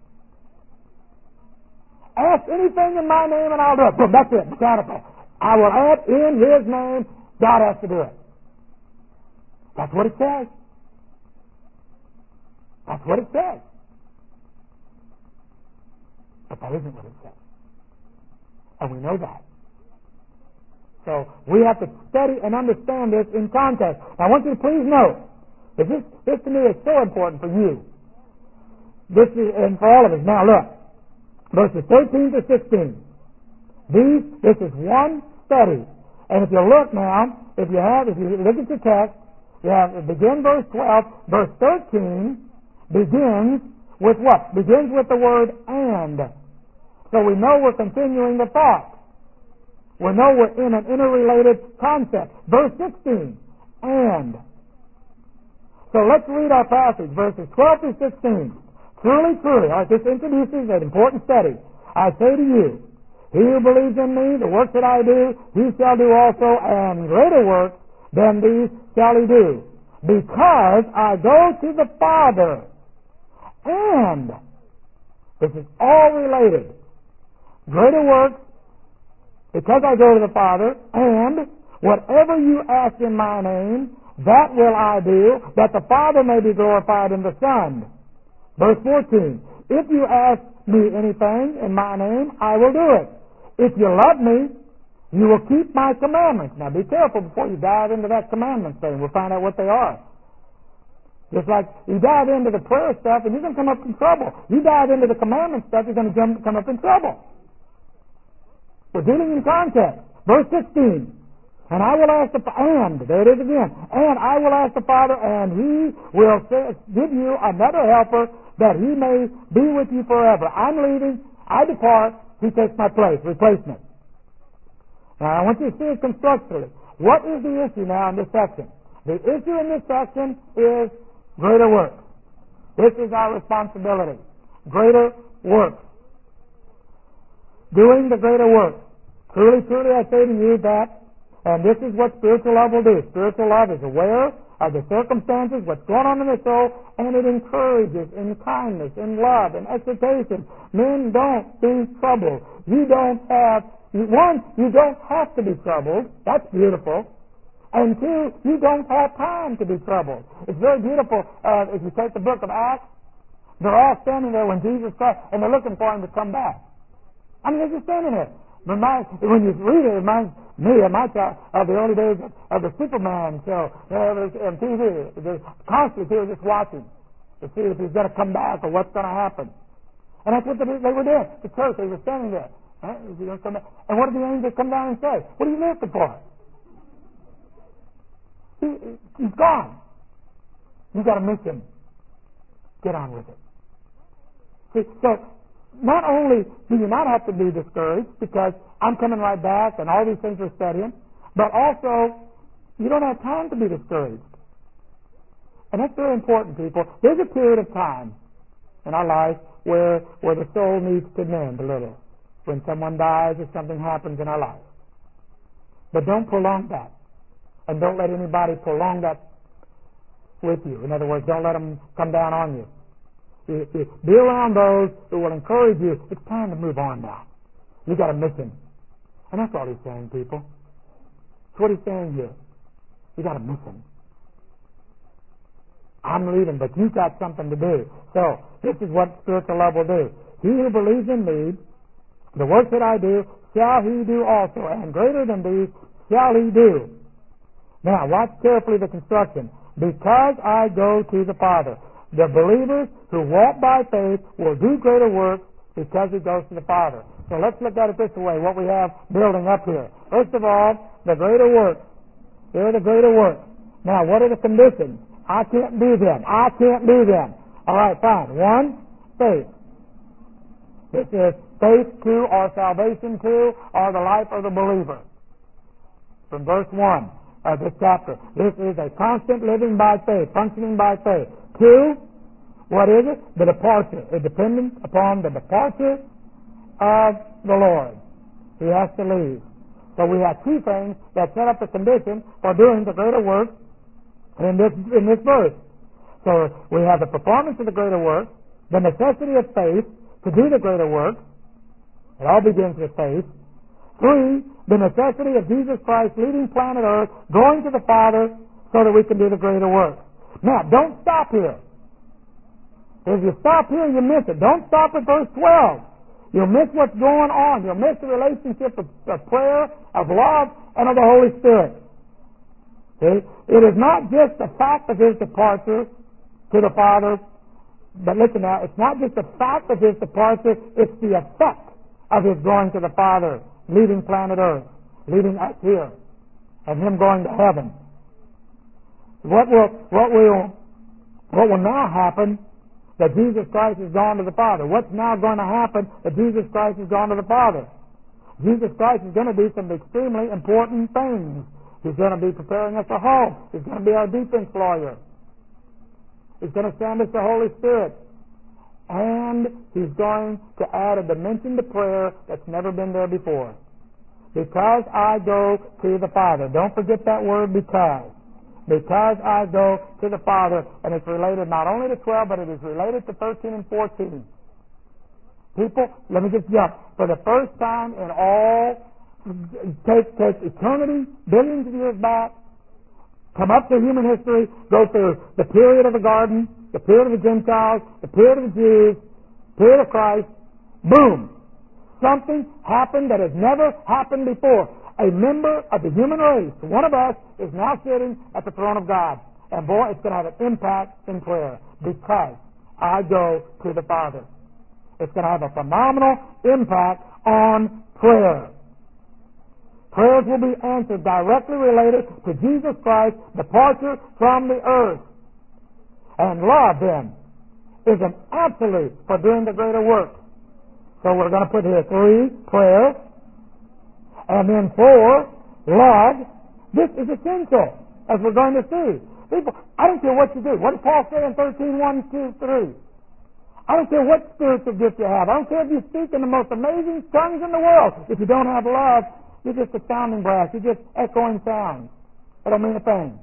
Ask anything in my name and I'll do it. Boom, that's it. Mechanical. I will add in His name. God has to do it. That's what it says. That's what it says. But that isn't what it says. And we know that. So we have to study and understand this in context. Now, I want you to please note that this to me is so important for you. This is, and for all of us. Now look, verses 13 to 16. This is one study. And if you look now, if you look at your text, begin verse 12. Verse 13 begins with what? Begins with the word and. So we know we're continuing the thought. We know we're in an interrelated concept. Verse 16, and. So let's read our passage, verses 12 through 16. Truly, truly, all right, this introduces an important study. I say to you, he who believes in me, the works that I do, he shall do also, and greater works than these shall he do, because I go to the Father. And this is all related. Greater works, because I go to the Father, and whatever you ask in my name, That will I do, that the Father may be glorified in the Son. Verse 14, if you ask me anything in my name, I will do it. If you love me, you will keep my commandments. Now be careful before you dive into that commandments thing. We'll find out what they are. Just like you dive into the prayer stuff and you're going to come up in trouble. You dive into the commandment stuff, you're going to come up in trouble. We're dealing in context. Verse 16. And I will ask there it is again. And I will ask the Father, and He will give you another helper, that He may be with you forever. I'm leaving, I depart, He takes my place, replacement. Now I want you to see it constructively. What is the issue now in this section? The issue in this section is greater work. This is our responsibility. Greater work. Doing the greater work. Truly, truly, I say to you that, and this is what spiritual love will do. Spiritual love is aware of the circumstances, what's going on in the soul, and it encourages in kindness, in love, in exhortation. Men, don't be troubled. You don't have to be troubled. That's beautiful. And two, you don't have time to be troubled. It's very beautiful. If you take the book of Acts, they're all standing there when Jesus Christ, and they're looking for Him to come back. I mean, they're just standing there. When you read it, it reminds me of the early days of the Superman show on TV. Constantly people just watching to see if he's going to come back or what's going to happen. And that's what they were doing. The church, they were standing there. Right? Is he going to come back? And what did the angels come down and say? What are you looking for? He's gone. You've got to miss him. Get on with it. See, so not only do you not have to be discouraged because I'm coming right back and all these things are studying, but also you don't have time to be discouraged. And that's very important, people. There's a period of time in our life where the soul needs to mend a little. When someone dies or something happens in our life. But don't prolong that. And don't let anybody prolong that with you. In other words, don't let them come down on you. Be around those who will encourage you. It's time to move on now. You've got to miss him. And that's all he's saying, people. That's what he's saying here. You've got to miss him. I'm leaving, but you've got something to do. So, this is what spiritual love will do. He who believes in me, the work that I do, shall he do also, and greater than these shall he do. Now, watch carefully the construction. Because I go to the Father. The believers who walk by faith will do greater works because he goes to the Father. So let's look at it this way, what we have building up here. First of all, the greater works. Here are the greater works. Now, what are the conditions? I can't do them. I can't do them. All right, fine. One, faith. This is faith to or salvation to or the life of the believer. From verse 1 of this chapter. This is a constant living by faith, functioning by faith. 2, what is it? The departure. It's dependent upon the departure of the Lord. He has to leave. So we have two things that set up the condition for doing the greater work in this verse. So we have the performance of the greater work, the necessity of faith to do the greater work. It all begins with faith. 3, the necessity of Jesus Christ leaving planet Earth, going to the Father so that we can do the greater work. Now, don't stop here. If you stop here, you miss it. Don't stop at verse 12. You'll miss what's going on. You'll miss the relationship of prayer, of love, and of the Holy Spirit. See? It is not just the fact of his departure to the Father, but listen now, it's not just the fact of his departure, it's the effect of his going to the Father, leaving planet Earth, leaving us here, and him going to heaven. What will now happen that Jesus Christ has gone to the Father? What's now going to happen that Jesus Christ has gone to the Father? Jesus Christ is going to do some extremely important things. He's going to be preparing us a home. He's going to be our defense lawyer. He's going to send us the Holy Spirit. And he's going to add a dimension to prayer that's never been there before. Because I go to the Father. Don't forget that word, because. Because I go to the Father, and it's related not only to 12, but it is related to 13 and 14. People, let me just jump. For the first time in all, take eternity, billions of years back, come up through human history, go through the period of the garden, the period of the Gentiles, the period of the Jews, period of Christ. Boom! Something happened that has never happened before. A member of the human race, one of us, is now sitting at the throne of God. And boy, it's going to have an impact in prayer because I go to the Father. It's going to have a phenomenal impact on prayer. Prayers will be answered directly related to Jesus Christ's departure from the earth. And love, then, is an absolute for doing the greater work. So we're going to put here 3, prayer, and then 4, love. This is essential, as we're going to see. People, I don't care what you do. What does Paul say in 13, 1, 2, 3? I don't care what spiritual gift you have. I don't care if you speak in the most amazing tongues in the world. If you don't have love, you're just a sounding brass. You're just echoing sounds. That don't mean a thing.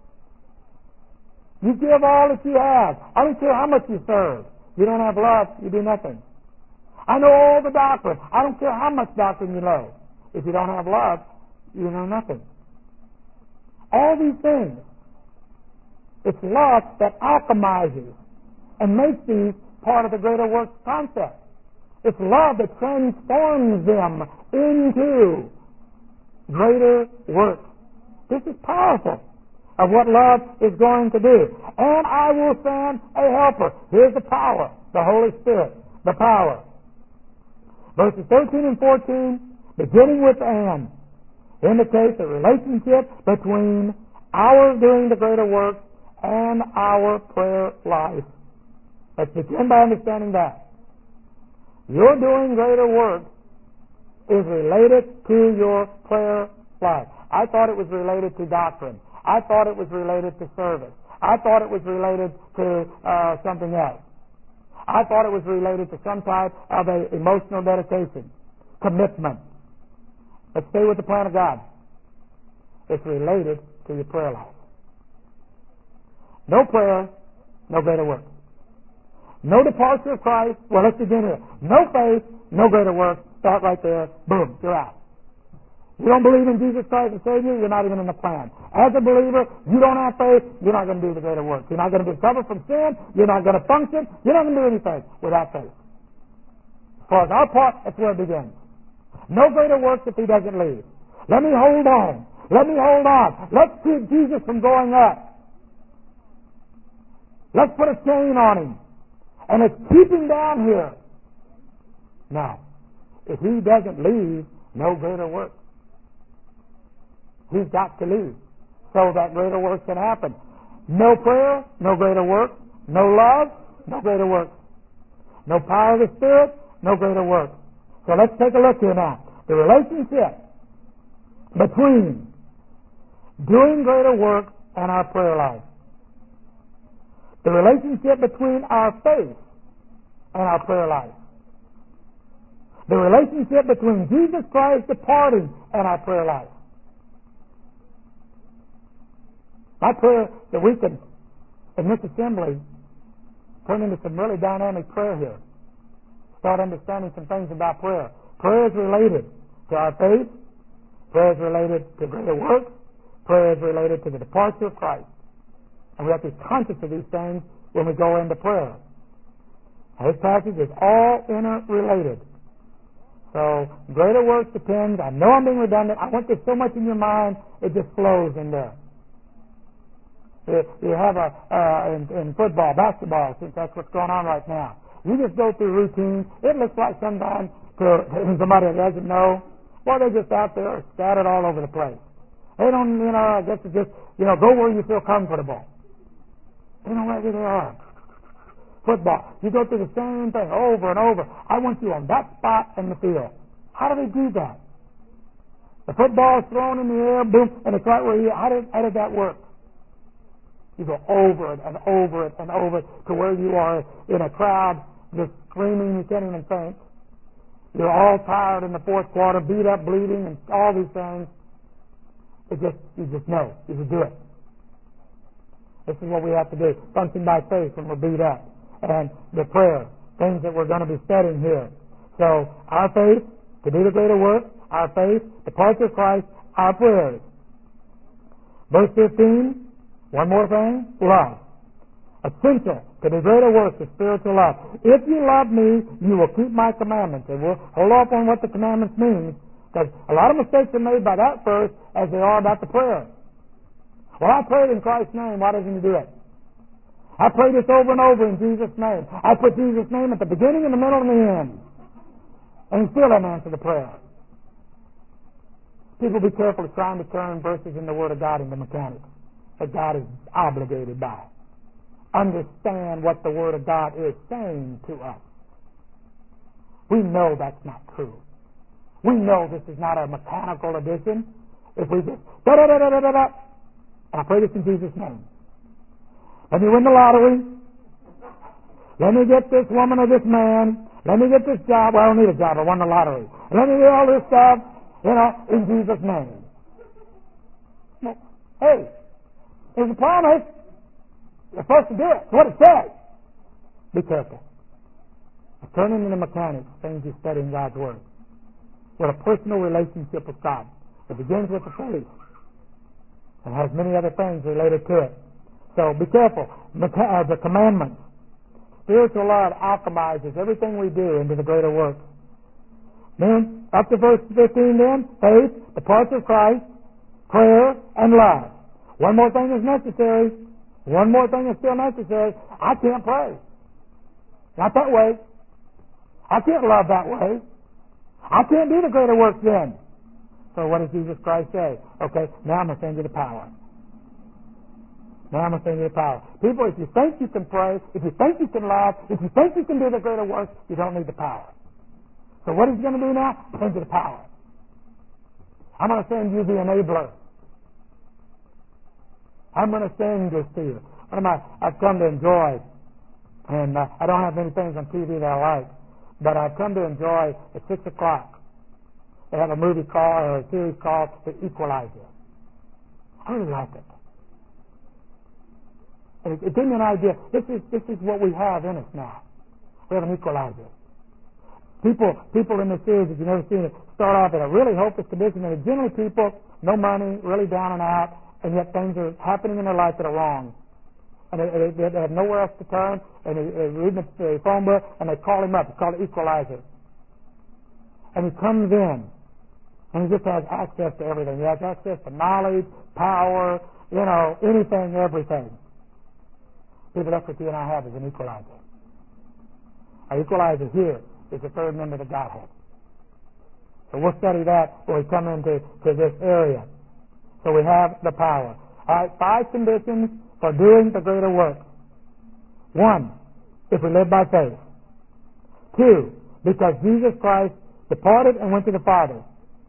You give all that you have. I don't care how much you serve. You don't have love, you do nothing. I know all the doctrine. I don't care how much doctrine you know. If you don't have love, you know nothing. All these things. It's love that alchemizes and makes these part of the greater works concept. It's love that transforms them into greater works. This is powerful of what love is going to do. And I will send a helper. Here's the power, the Holy Spirit, the power. Verses 13 and 14, beginning with and, indicates a relationship between our doing the greater works and our prayer life. Let's begin by understanding that. Your doing greater works is related to your prayer life. I thought it was related to doctrine. I thought it was related to service. I thought it was related to something else. I thought it was related to some type of an emotional dedication, commitment. Let's stay with the plan of God. It's related to your prayer life. No prayer, no greater work. No departure of Christ. Well, let's begin here. No faith, no greater work. Start right there. Boom, you're out. You don't believe in Jesus Christ as Savior, you're not even in the plan. As a believer, you don't have faith, you're not going to do the greater work. You're not going to be covered from sin, you're not going to function, you're not going to do anything without faith. As far as our part, that's where it begins. No greater work if He doesn't leave. Let me hold on. Let me hold on. Let's keep Jesus from going up. Let's put a chain on Him. And it's keeping down here. Now, if He doesn't leave, no greater work. He's got to leave so that greater work can happen. No prayer, no greater work. No love, no greater work. No power of the Spirit, no greater work. So let's take a look here now. The relationship between doing greater work and our prayer life. The relationship between our faith and our prayer life. The relationship between Jesus Christ departing and our prayer life. My prayer that we can, in this assembly, turn into some really dynamic prayer here. Start understanding some things about prayer. Prayer is related to our faith. Prayer is related to greater works. Prayer is related to the departure of Christ. And we have to be conscious of these things when we go into prayer. Now, this passage is all interrelated. So, greater works depends. I know I'm being redundant. I want this so much in your mind, it just flows in there. You have in football, basketball, since that's what's going on right now. You just go through routines. It looks like sometimes to somebody that doesn't know, well, they're just out there scattered all over the place. They don't, I guess it's just, go where you feel comfortable. Wherever they are. Football. You go through the same thing over and over. I want you on that spot in the field. How do they do that? The football is thrown in the air, boom, and it's right where you are. How did that work? You go over it and over it and over it to where you are in a crowd just screaming, you can't even think. You're all tired in the fourth quarter, beat up, bleeding, and all these things. You just know. You just do it. This is what we have to do. Function by faith when we're beat up. And the prayer, things that we're going to be studying here. So, our faith, to do the greater work, our faith, departure of Christ, our prayers. Verse 15, One more thing, love. Essential to the greater works of spiritual love. If you love me, you will keep my commandments. And we'll hold off on what the commandments mean, because a lot of mistakes are made by that verse as they are about the prayer. Well, I prayed in Christ's name. Why doesn't he do it? I prayed this over and over in Jesus' name. I put Jesus' name at the beginning, in the middle, and the end. And he still didn't answer the prayer. People be careful of trying to turn verses in the Word of God into mechanics that God is obligated by. Understand what the Word of God is saying to us. We know that's not true. We know this is not a mechanical addition. If we just da-da-da-da-da-da, and I pray this in Jesus' name. Let me win the lottery. Let me get this woman or this man. Let me get this job. Well, I don't need a job. I won the lottery. Let me do all this stuff, in Jesus' name. Well, hey, there's a promise. You're supposed to do it. It's what it says. Be careful. Turning into mechanics, things you study in God's Word. With a personal relationship with God. It begins with the faith. And has many other things related to it. So be careful. The commandments. Spiritual love alchemizes everything we do into the greater work. Then, up to verse 15 then, faith, the parts of Christ, prayer, and love. One more thing is necessary. One more thing is still necessary. I can't pray. Not that way. I can't love that way. I can't do the greater works then. So what does Jesus Christ say? Okay, now I'm going to send you the power. Now I'm going to send you the power. People, if you think you can pray, if you think you can love, if you think you can do the greater works, you don't need the power. So what is he going to do now? Send you the power. I'm going to send you the enabler. I'm going to send this to you. I've come to enjoy, and I don't have many things on TV that I like, but I've come to enjoy at 6 o'clock. They have a movie called, or a series called The Equalizer. I really like it. And it gave me an idea. This is what we have in us now. We have an equalizer. People in the series, if you've never seen it, start off in a really hopeless condition, and they're generally people, no money, really down and out, and yet things are happening in their life that are wrong. And they have nowhere else to turn, and they read the phone book, and they call him up. It's called the equalizer. And he comes in, and he just has access to everything. He has access to knowledge, power, anything, everything. People, that's what you and I have, is an equalizer. Our equalizer here is the third member of the Godhead. So we'll study that when we come into this area. So we have the power. All right, 5 conditions for doing the greater work. 1, if we live by faith. 2, because Jesus Christ departed and went to the Father.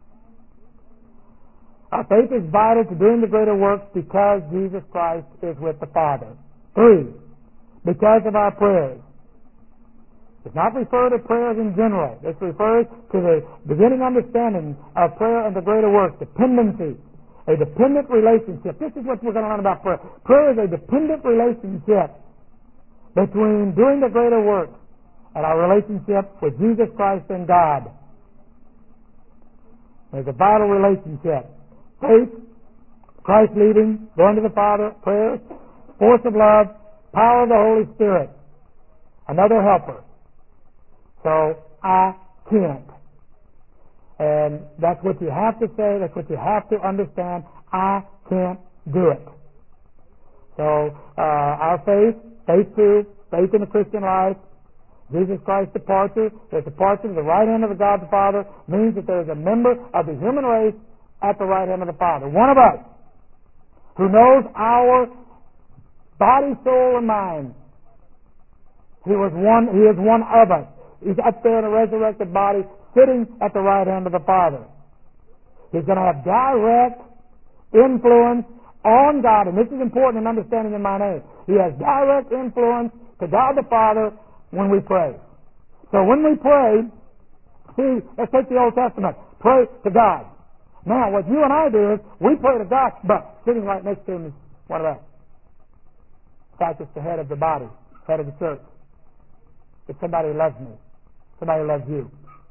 Our faith is vital to doing the greater works because Jesus Christ is with the Father. 3, because of our prayers. Does not refer to prayers in general. This refers to the beginning understanding of prayer and the greater works, dependency, a dependent relationship. This is what we're going to learn about prayer. Prayer is a dependent relationship between doing the greater works and our relationship with Jesus Christ and God. There's a vital relationship. Faith, Christ leading, going to the Father, prayers, force of love, power of the Holy Spirit, another helper. So, I can't. And that's what you have to say, that's what you have to understand. I can't do it. So, our faith 2, faith in the Christian life, Jesus Christ's departure, the departure to the right hand of the God the Father, means that there is a member of the human race at the right hand of the Father. One of us who knows our body, soul, and mind. He is one of us. He's up there in a resurrected body, sitting at the right hand of the Father. He's going to have direct influence on God, and this is important in understanding in my name. He has direct influence to God the Father when we pray. So when we pray, see, let's take the Old Testament. Pray to God. Now, what you and I do is, we pray to God, but sitting right next to him is one of us. In fact, it's the head of the body, head of the church. It's somebody who loves me. Somebody who loves you.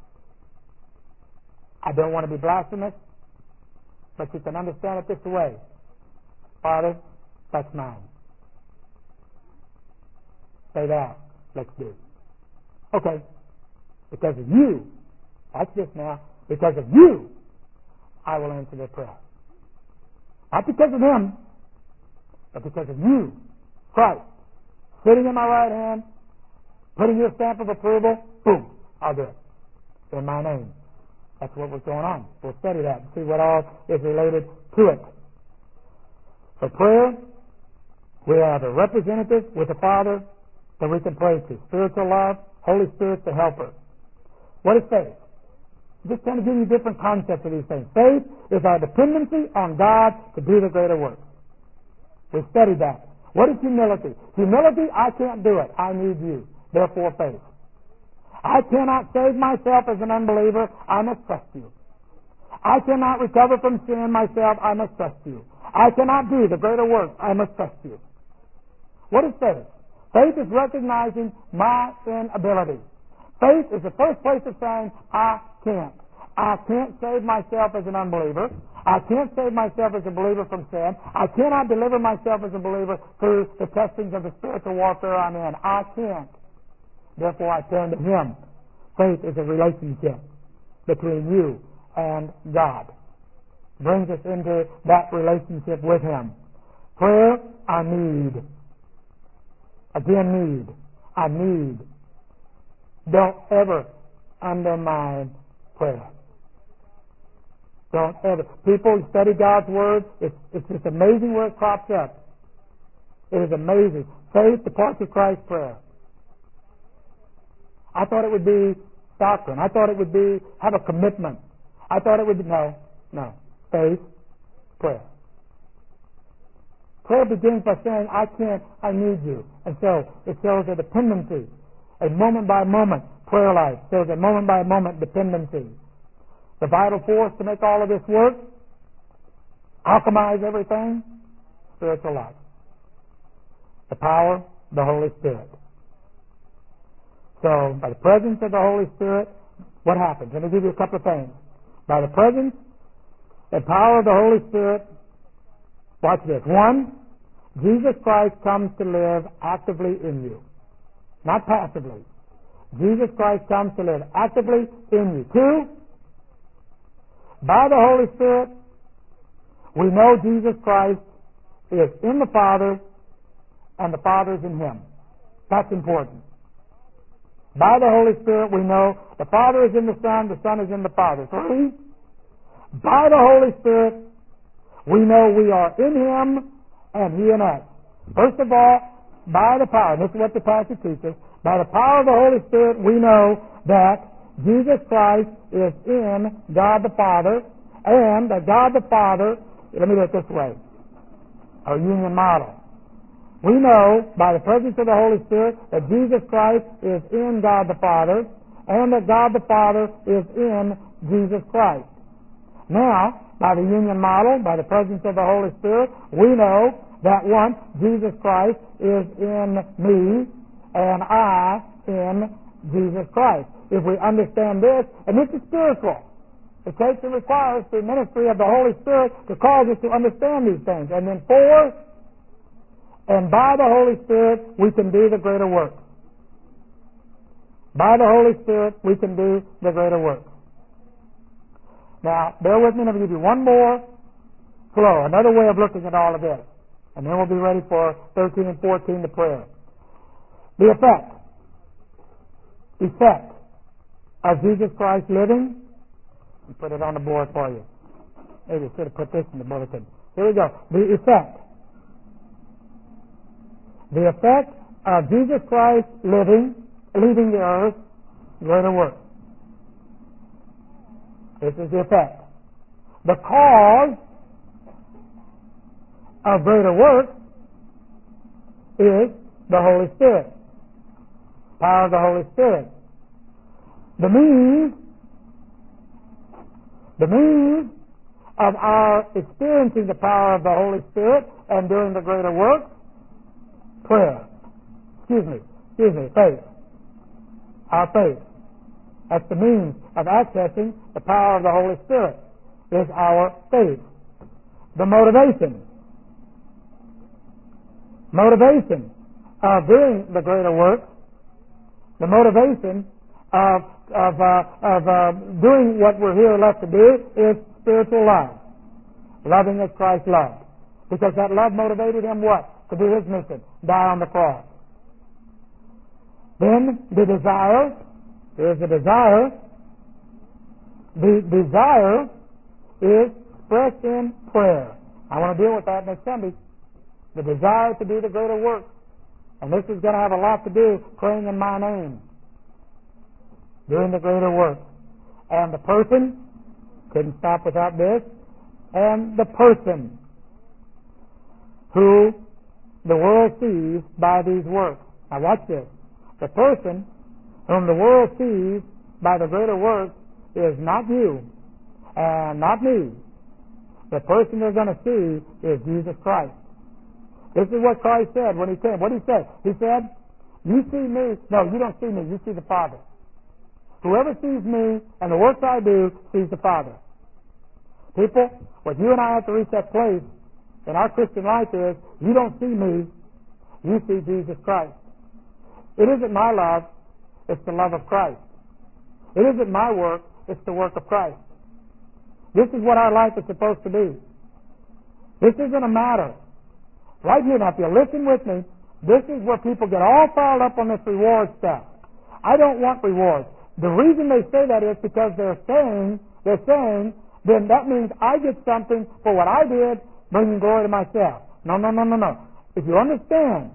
I don't want to be blasphemous, but you can understand it this way. Father, That's mine. Say that. Let's do. Okay. Because of you, watch this now, because of you, I will answer their prayer. Not because of them, but because of you, Christ, sitting in my right hand, putting your stamp of approval, boom, I'll do it. In my name. That's what was going on. We'll study that and see what all is related to it. For prayer, we have a representative with the Father that we can pray to. Spiritual love, Holy Spirit the helper. What is faith? Just kind of give you different concepts of these things. Faith is our dependency on God to do the greater work. We studied that. What is humility? Humility, I can't do it. I need you. Therefore, faith. I cannot save myself as an unbeliever. I must trust you. I cannot recover from sin myself. I must trust you. I cannot do the greater work. I must trust you. What is faith? Faith is recognizing my inability. Faith is the first place of saying, I can't. I can't save myself as an unbeliever. I can't save myself as a believer from sin. I cannot deliver myself as a believer through the testings of the spiritual warfare I'm in. I can't. Therefore, I turn to Him. Faith is a relationship between you and God. Brings us into that relationship with Him. Prayer, I need. Again, need. I need. Don't ever undermine prayer. Don't ever. People study God's Word. It's just amazing where it crops up. It is amazing. Faith, the parts of Christ's prayer. I thought it would be doctrine. I thought it would be have a commitment. I thought it would be no. Faith, prayer. Prayer begins by saying, I can't, I need you. And so it shows a dependency, a moment by moment prayer life. Shows a moment by moment dependency. The vital force to make all of this work, alchemize everything, spiritual life. The power, the Holy Spirit. So, by the presence of the Holy Spirit, what happens? Let me give you a couple of things. By the presence and power of the Holy Spirit, watch this. 1, Jesus Christ comes to live actively in you, not passively. Jesus Christ comes to live actively in you. 2, by the Holy Spirit, we know Jesus Christ is in the Father and the Father is in Him. That's important. By the Holy Spirit, we know the Father is in the Son is in the Father. 3, by the Holy Spirit, we know we are in Him and He in us. First of all, by the power, and this is what the passage teaches, by the power of the Holy Spirit, we know that Jesus Christ is in God the Father, and that God the Father, let me do it this way, our union model. We know, by the presence of the Holy Spirit, that Jesus Christ is in God the Father, and that God the Father is in Jesus Christ. Now, by the union model, by the presence of the Holy Spirit, we know that 1, Jesus Christ is in me, and I in Jesus Christ. If we understand this, and this is spiritual, it takes and requires the ministry of the Holy Spirit to cause us to understand these things. And then 4, and by the Holy Spirit, we can do the greater work. By the Holy Spirit, we can do the greater work. Now, bear with me, let me give you one more flow, another way of looking at all of this. And then we'll be ready for 13 and 14, the prayer. The effect of Jesus Christ living. Let me put it on the board for you. Maybe I should have put this in the bulletin. Here we go. The effect. The effect of Jesus Christ leaving the earth, greater work. This is the effect. The cause of greater work is the Holy Spirit. Power of the Holy Spirit. The means of our experiencing the power of the Holy Spirit and doing the greater work, prayer. Faith. Our faith. That's the means of accessing the power of the Holy Spirit, is our faith. The motivation motivation of doing the greater work, the motivation of doing what we're here left to do is spiritual love. Loving as Christ loved. Because that love motivated him what? To do his mission, die on the cross. Then the desire, here's the desire. The desire is expressed in prayer. I want to deal with that next Sunday. The desire to do the greater work. And this is going to have a lot to do praying in my name. Doing the greater work. And the person, couldn't stop without this, and the person who the world sees by these works. Now watch this. The person whom the world sees by the greater works is not you and not me. The person they're going to see is Jesus Christ. This is what Christ said when he came. What did he say? He said, you see me. No, you don't see me. You see the Father. Whoever sees me and the works I do sees the Father. People, what you and I have to reach that place in our Christian life is, you don't see me, you see Jesus Christ. It isn't my love, it's the love of Christ. It isn't my work, it's the work of Christ. This is what our life is supposed to be. This isn't a matter. Right here, now if you listen with me, this is where people get all fired up on this reward stuff. I don't want rewards. The reason they say that is because they're saying, then that means I get something for what I did, bringing glory to myself. No. If you understand,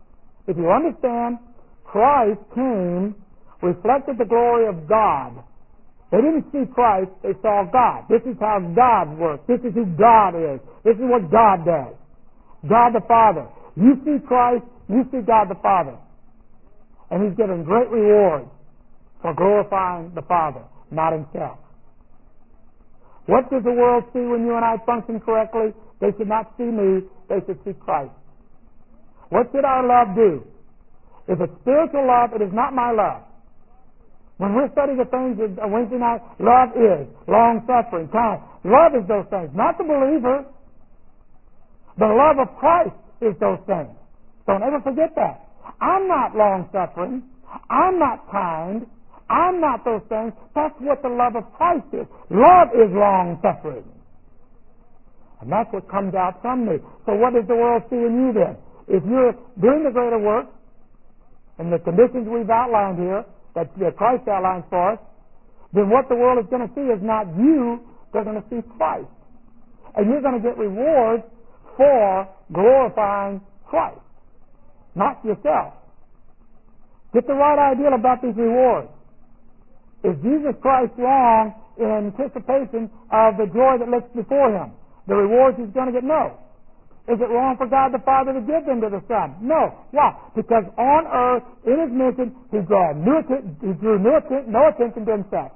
Christ came, reflected the glory of God. They didn't see Christ, they saw God. This is how God works. This is who God is. This is what God does. God the Father. You see Christ, you see God the Father. And He's given great rewards for glorifying the Father, not Himself. What does the world see when you and I function correctly? They should not see me, they should see Christ. What should our love do? If it's spiritual love, it is not my love. When we're studying the things of Wednesday night, love is long-suffering, kind. Love is those things, not the believer. The love of Christ is those things. Don't ever forget that. I'm not long-suffering. I'm not kind. I'm not those things. That's what the love of Christ is. Love is long-suffering. And that's what comes out from me. So what does the world see in you then? If you're doing the greater work, and the conditions we've outlined here, that Christ outlines for us, then what the world is going to see is not you, they're going to see Christ. And you're going to get rewards for glorifying Christ, not yourself. Get the right idea about these rewards. Is Jesus Christ wrong in anticipation of the joy that looks before Him? The rewards He's going to get? No. Is it wrong for God the Father to give them to the Son? No. Why? Because on earth, in His mission, He drew no attention to Himself.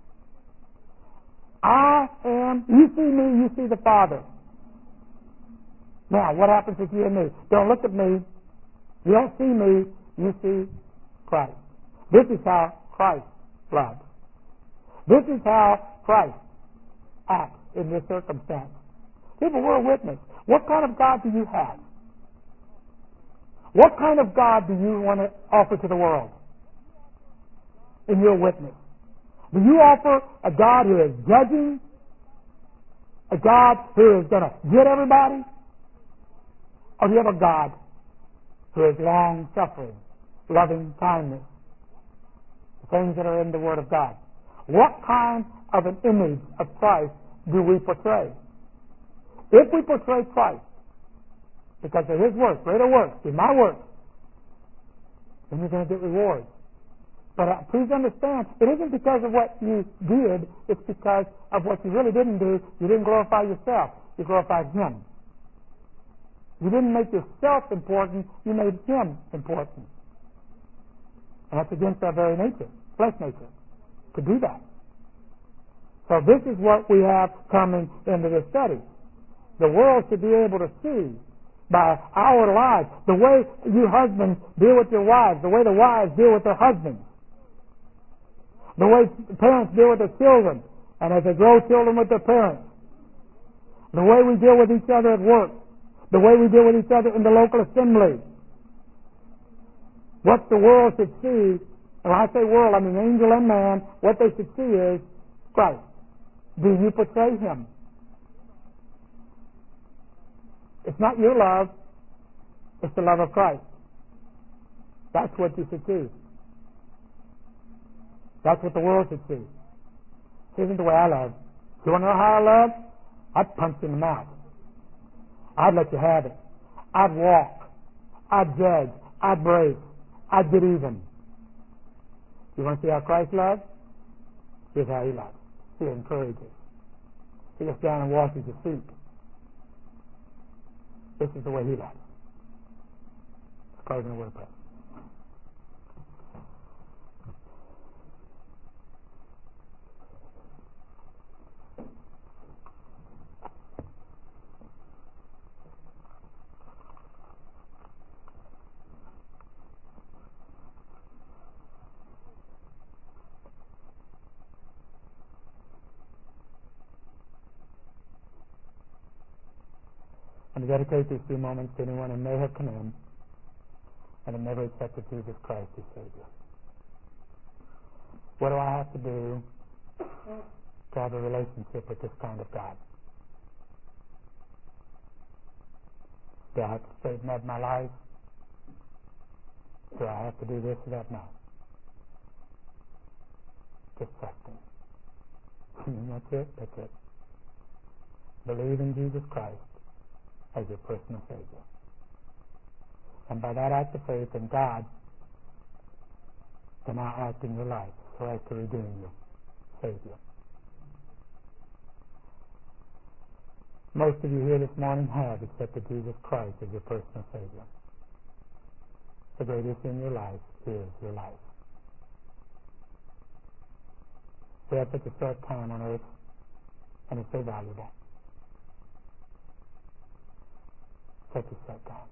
You see me, you see the Father. Now, what happens with you and me? Don't look at me. You don't see me, you see Christ. This is how Christ loves. This is how Christ acts in this circumstance. People, we're a witness. What kind of God do you have? What kind of God do you want to offer to the world in your witness? Do you offer a God who is judging? A God who is going to get everybody? Or do you have a God who is long-suffering, loving kindness? The things that are in the Word of God. What kind of an image of Christ do we portray? If we portray Christ, because of His work, greater works, do my work, then you're going to get rewards. But please understand, it isn't because of what you did, it's because of what you really didn't do. You didn't glorify yourself, you glorified Him. You didn't make yourself important, you made Him important. And that's against our very nature, flesh nature, to do that. So this is what we have coming into this study. The world should be able to see by our lives, the way you husbands deal with your wives, the way the wives deal with their husbands, the way parents deal with their children, and as they grow children with their parents, the way we deal with each other at work, The way we deal with each other in the local assembly. What the world should see, and when I say world, I mean angel and man, what they should see is Christ. Do you portray Him? It's not your love, it's the love of Christ. That's what you should see. That's what the world should see. This isn't the way I love. You want to know how I love? I'd punch you in the mouth. I'd let you have it. I'd walk. I'd judge. I'd break. I'd get even. You want to see how Christ loves? Here's how He loves. He encourages. He gets down and washes your feet. This is the way He loves. Let's close in a word of prayer. And to dedicate these few moments to anyone who may have come in and have never accepted Jesus Christ as Savior. What do I have to do to have a relationship with this kind of God? Do I have to straighten up my life? Do I have to do this or that? No. Just trust Him. That's it. That's it. Believe in Jesus Christ as your personal Savior. And by that act of faith in God, can now act in your life so as to redeem you, save you. Most of you here this morning have accepted Jesus Christ as your personal Savior. The greatest in your life is your life. We have such a short time on earth, and it's so valuable. Such a short time.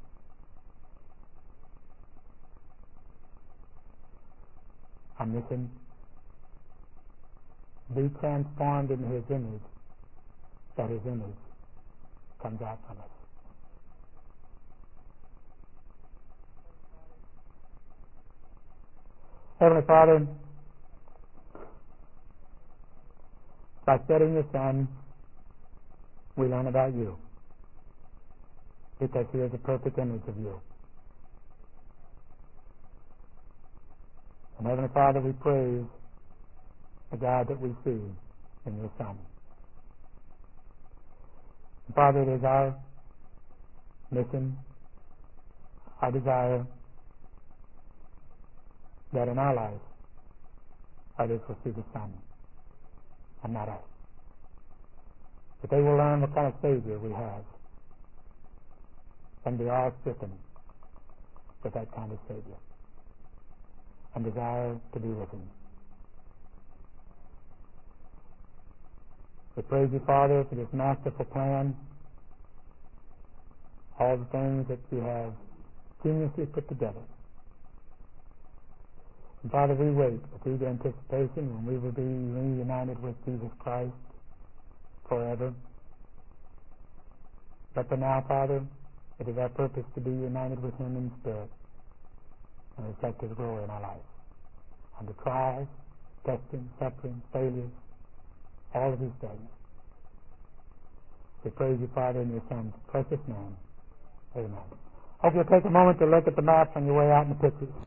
Our mission, be transformed into His image, that His image comes out from us. Heavenly Father, by studying your Son, we learn about you, because He is a perfect image of you. And Heavenly Father, we praise the God that we see in your Son. And Father, it is our mission, our desire, that in our life, others will see the Son, and not us. That they will learn what kind of Savior we have, and be all stricken with that kind of Savior, and desire to be with Him. We praise you, Father, for this masterful plan, all the things that you have geniusly put together. And Father, we wait with eager anticipation when we will be reunited with Jesus Christ forever. But for now, Father, it is our purpose to be united with Him in spirit and reflect His glory in our life. Under trials, testing, suffering, failures, all of these things. We praise you, Father, in your Son's precious name. Amen. Hope you'll take a moment to look at the maps on your way out in the pictures.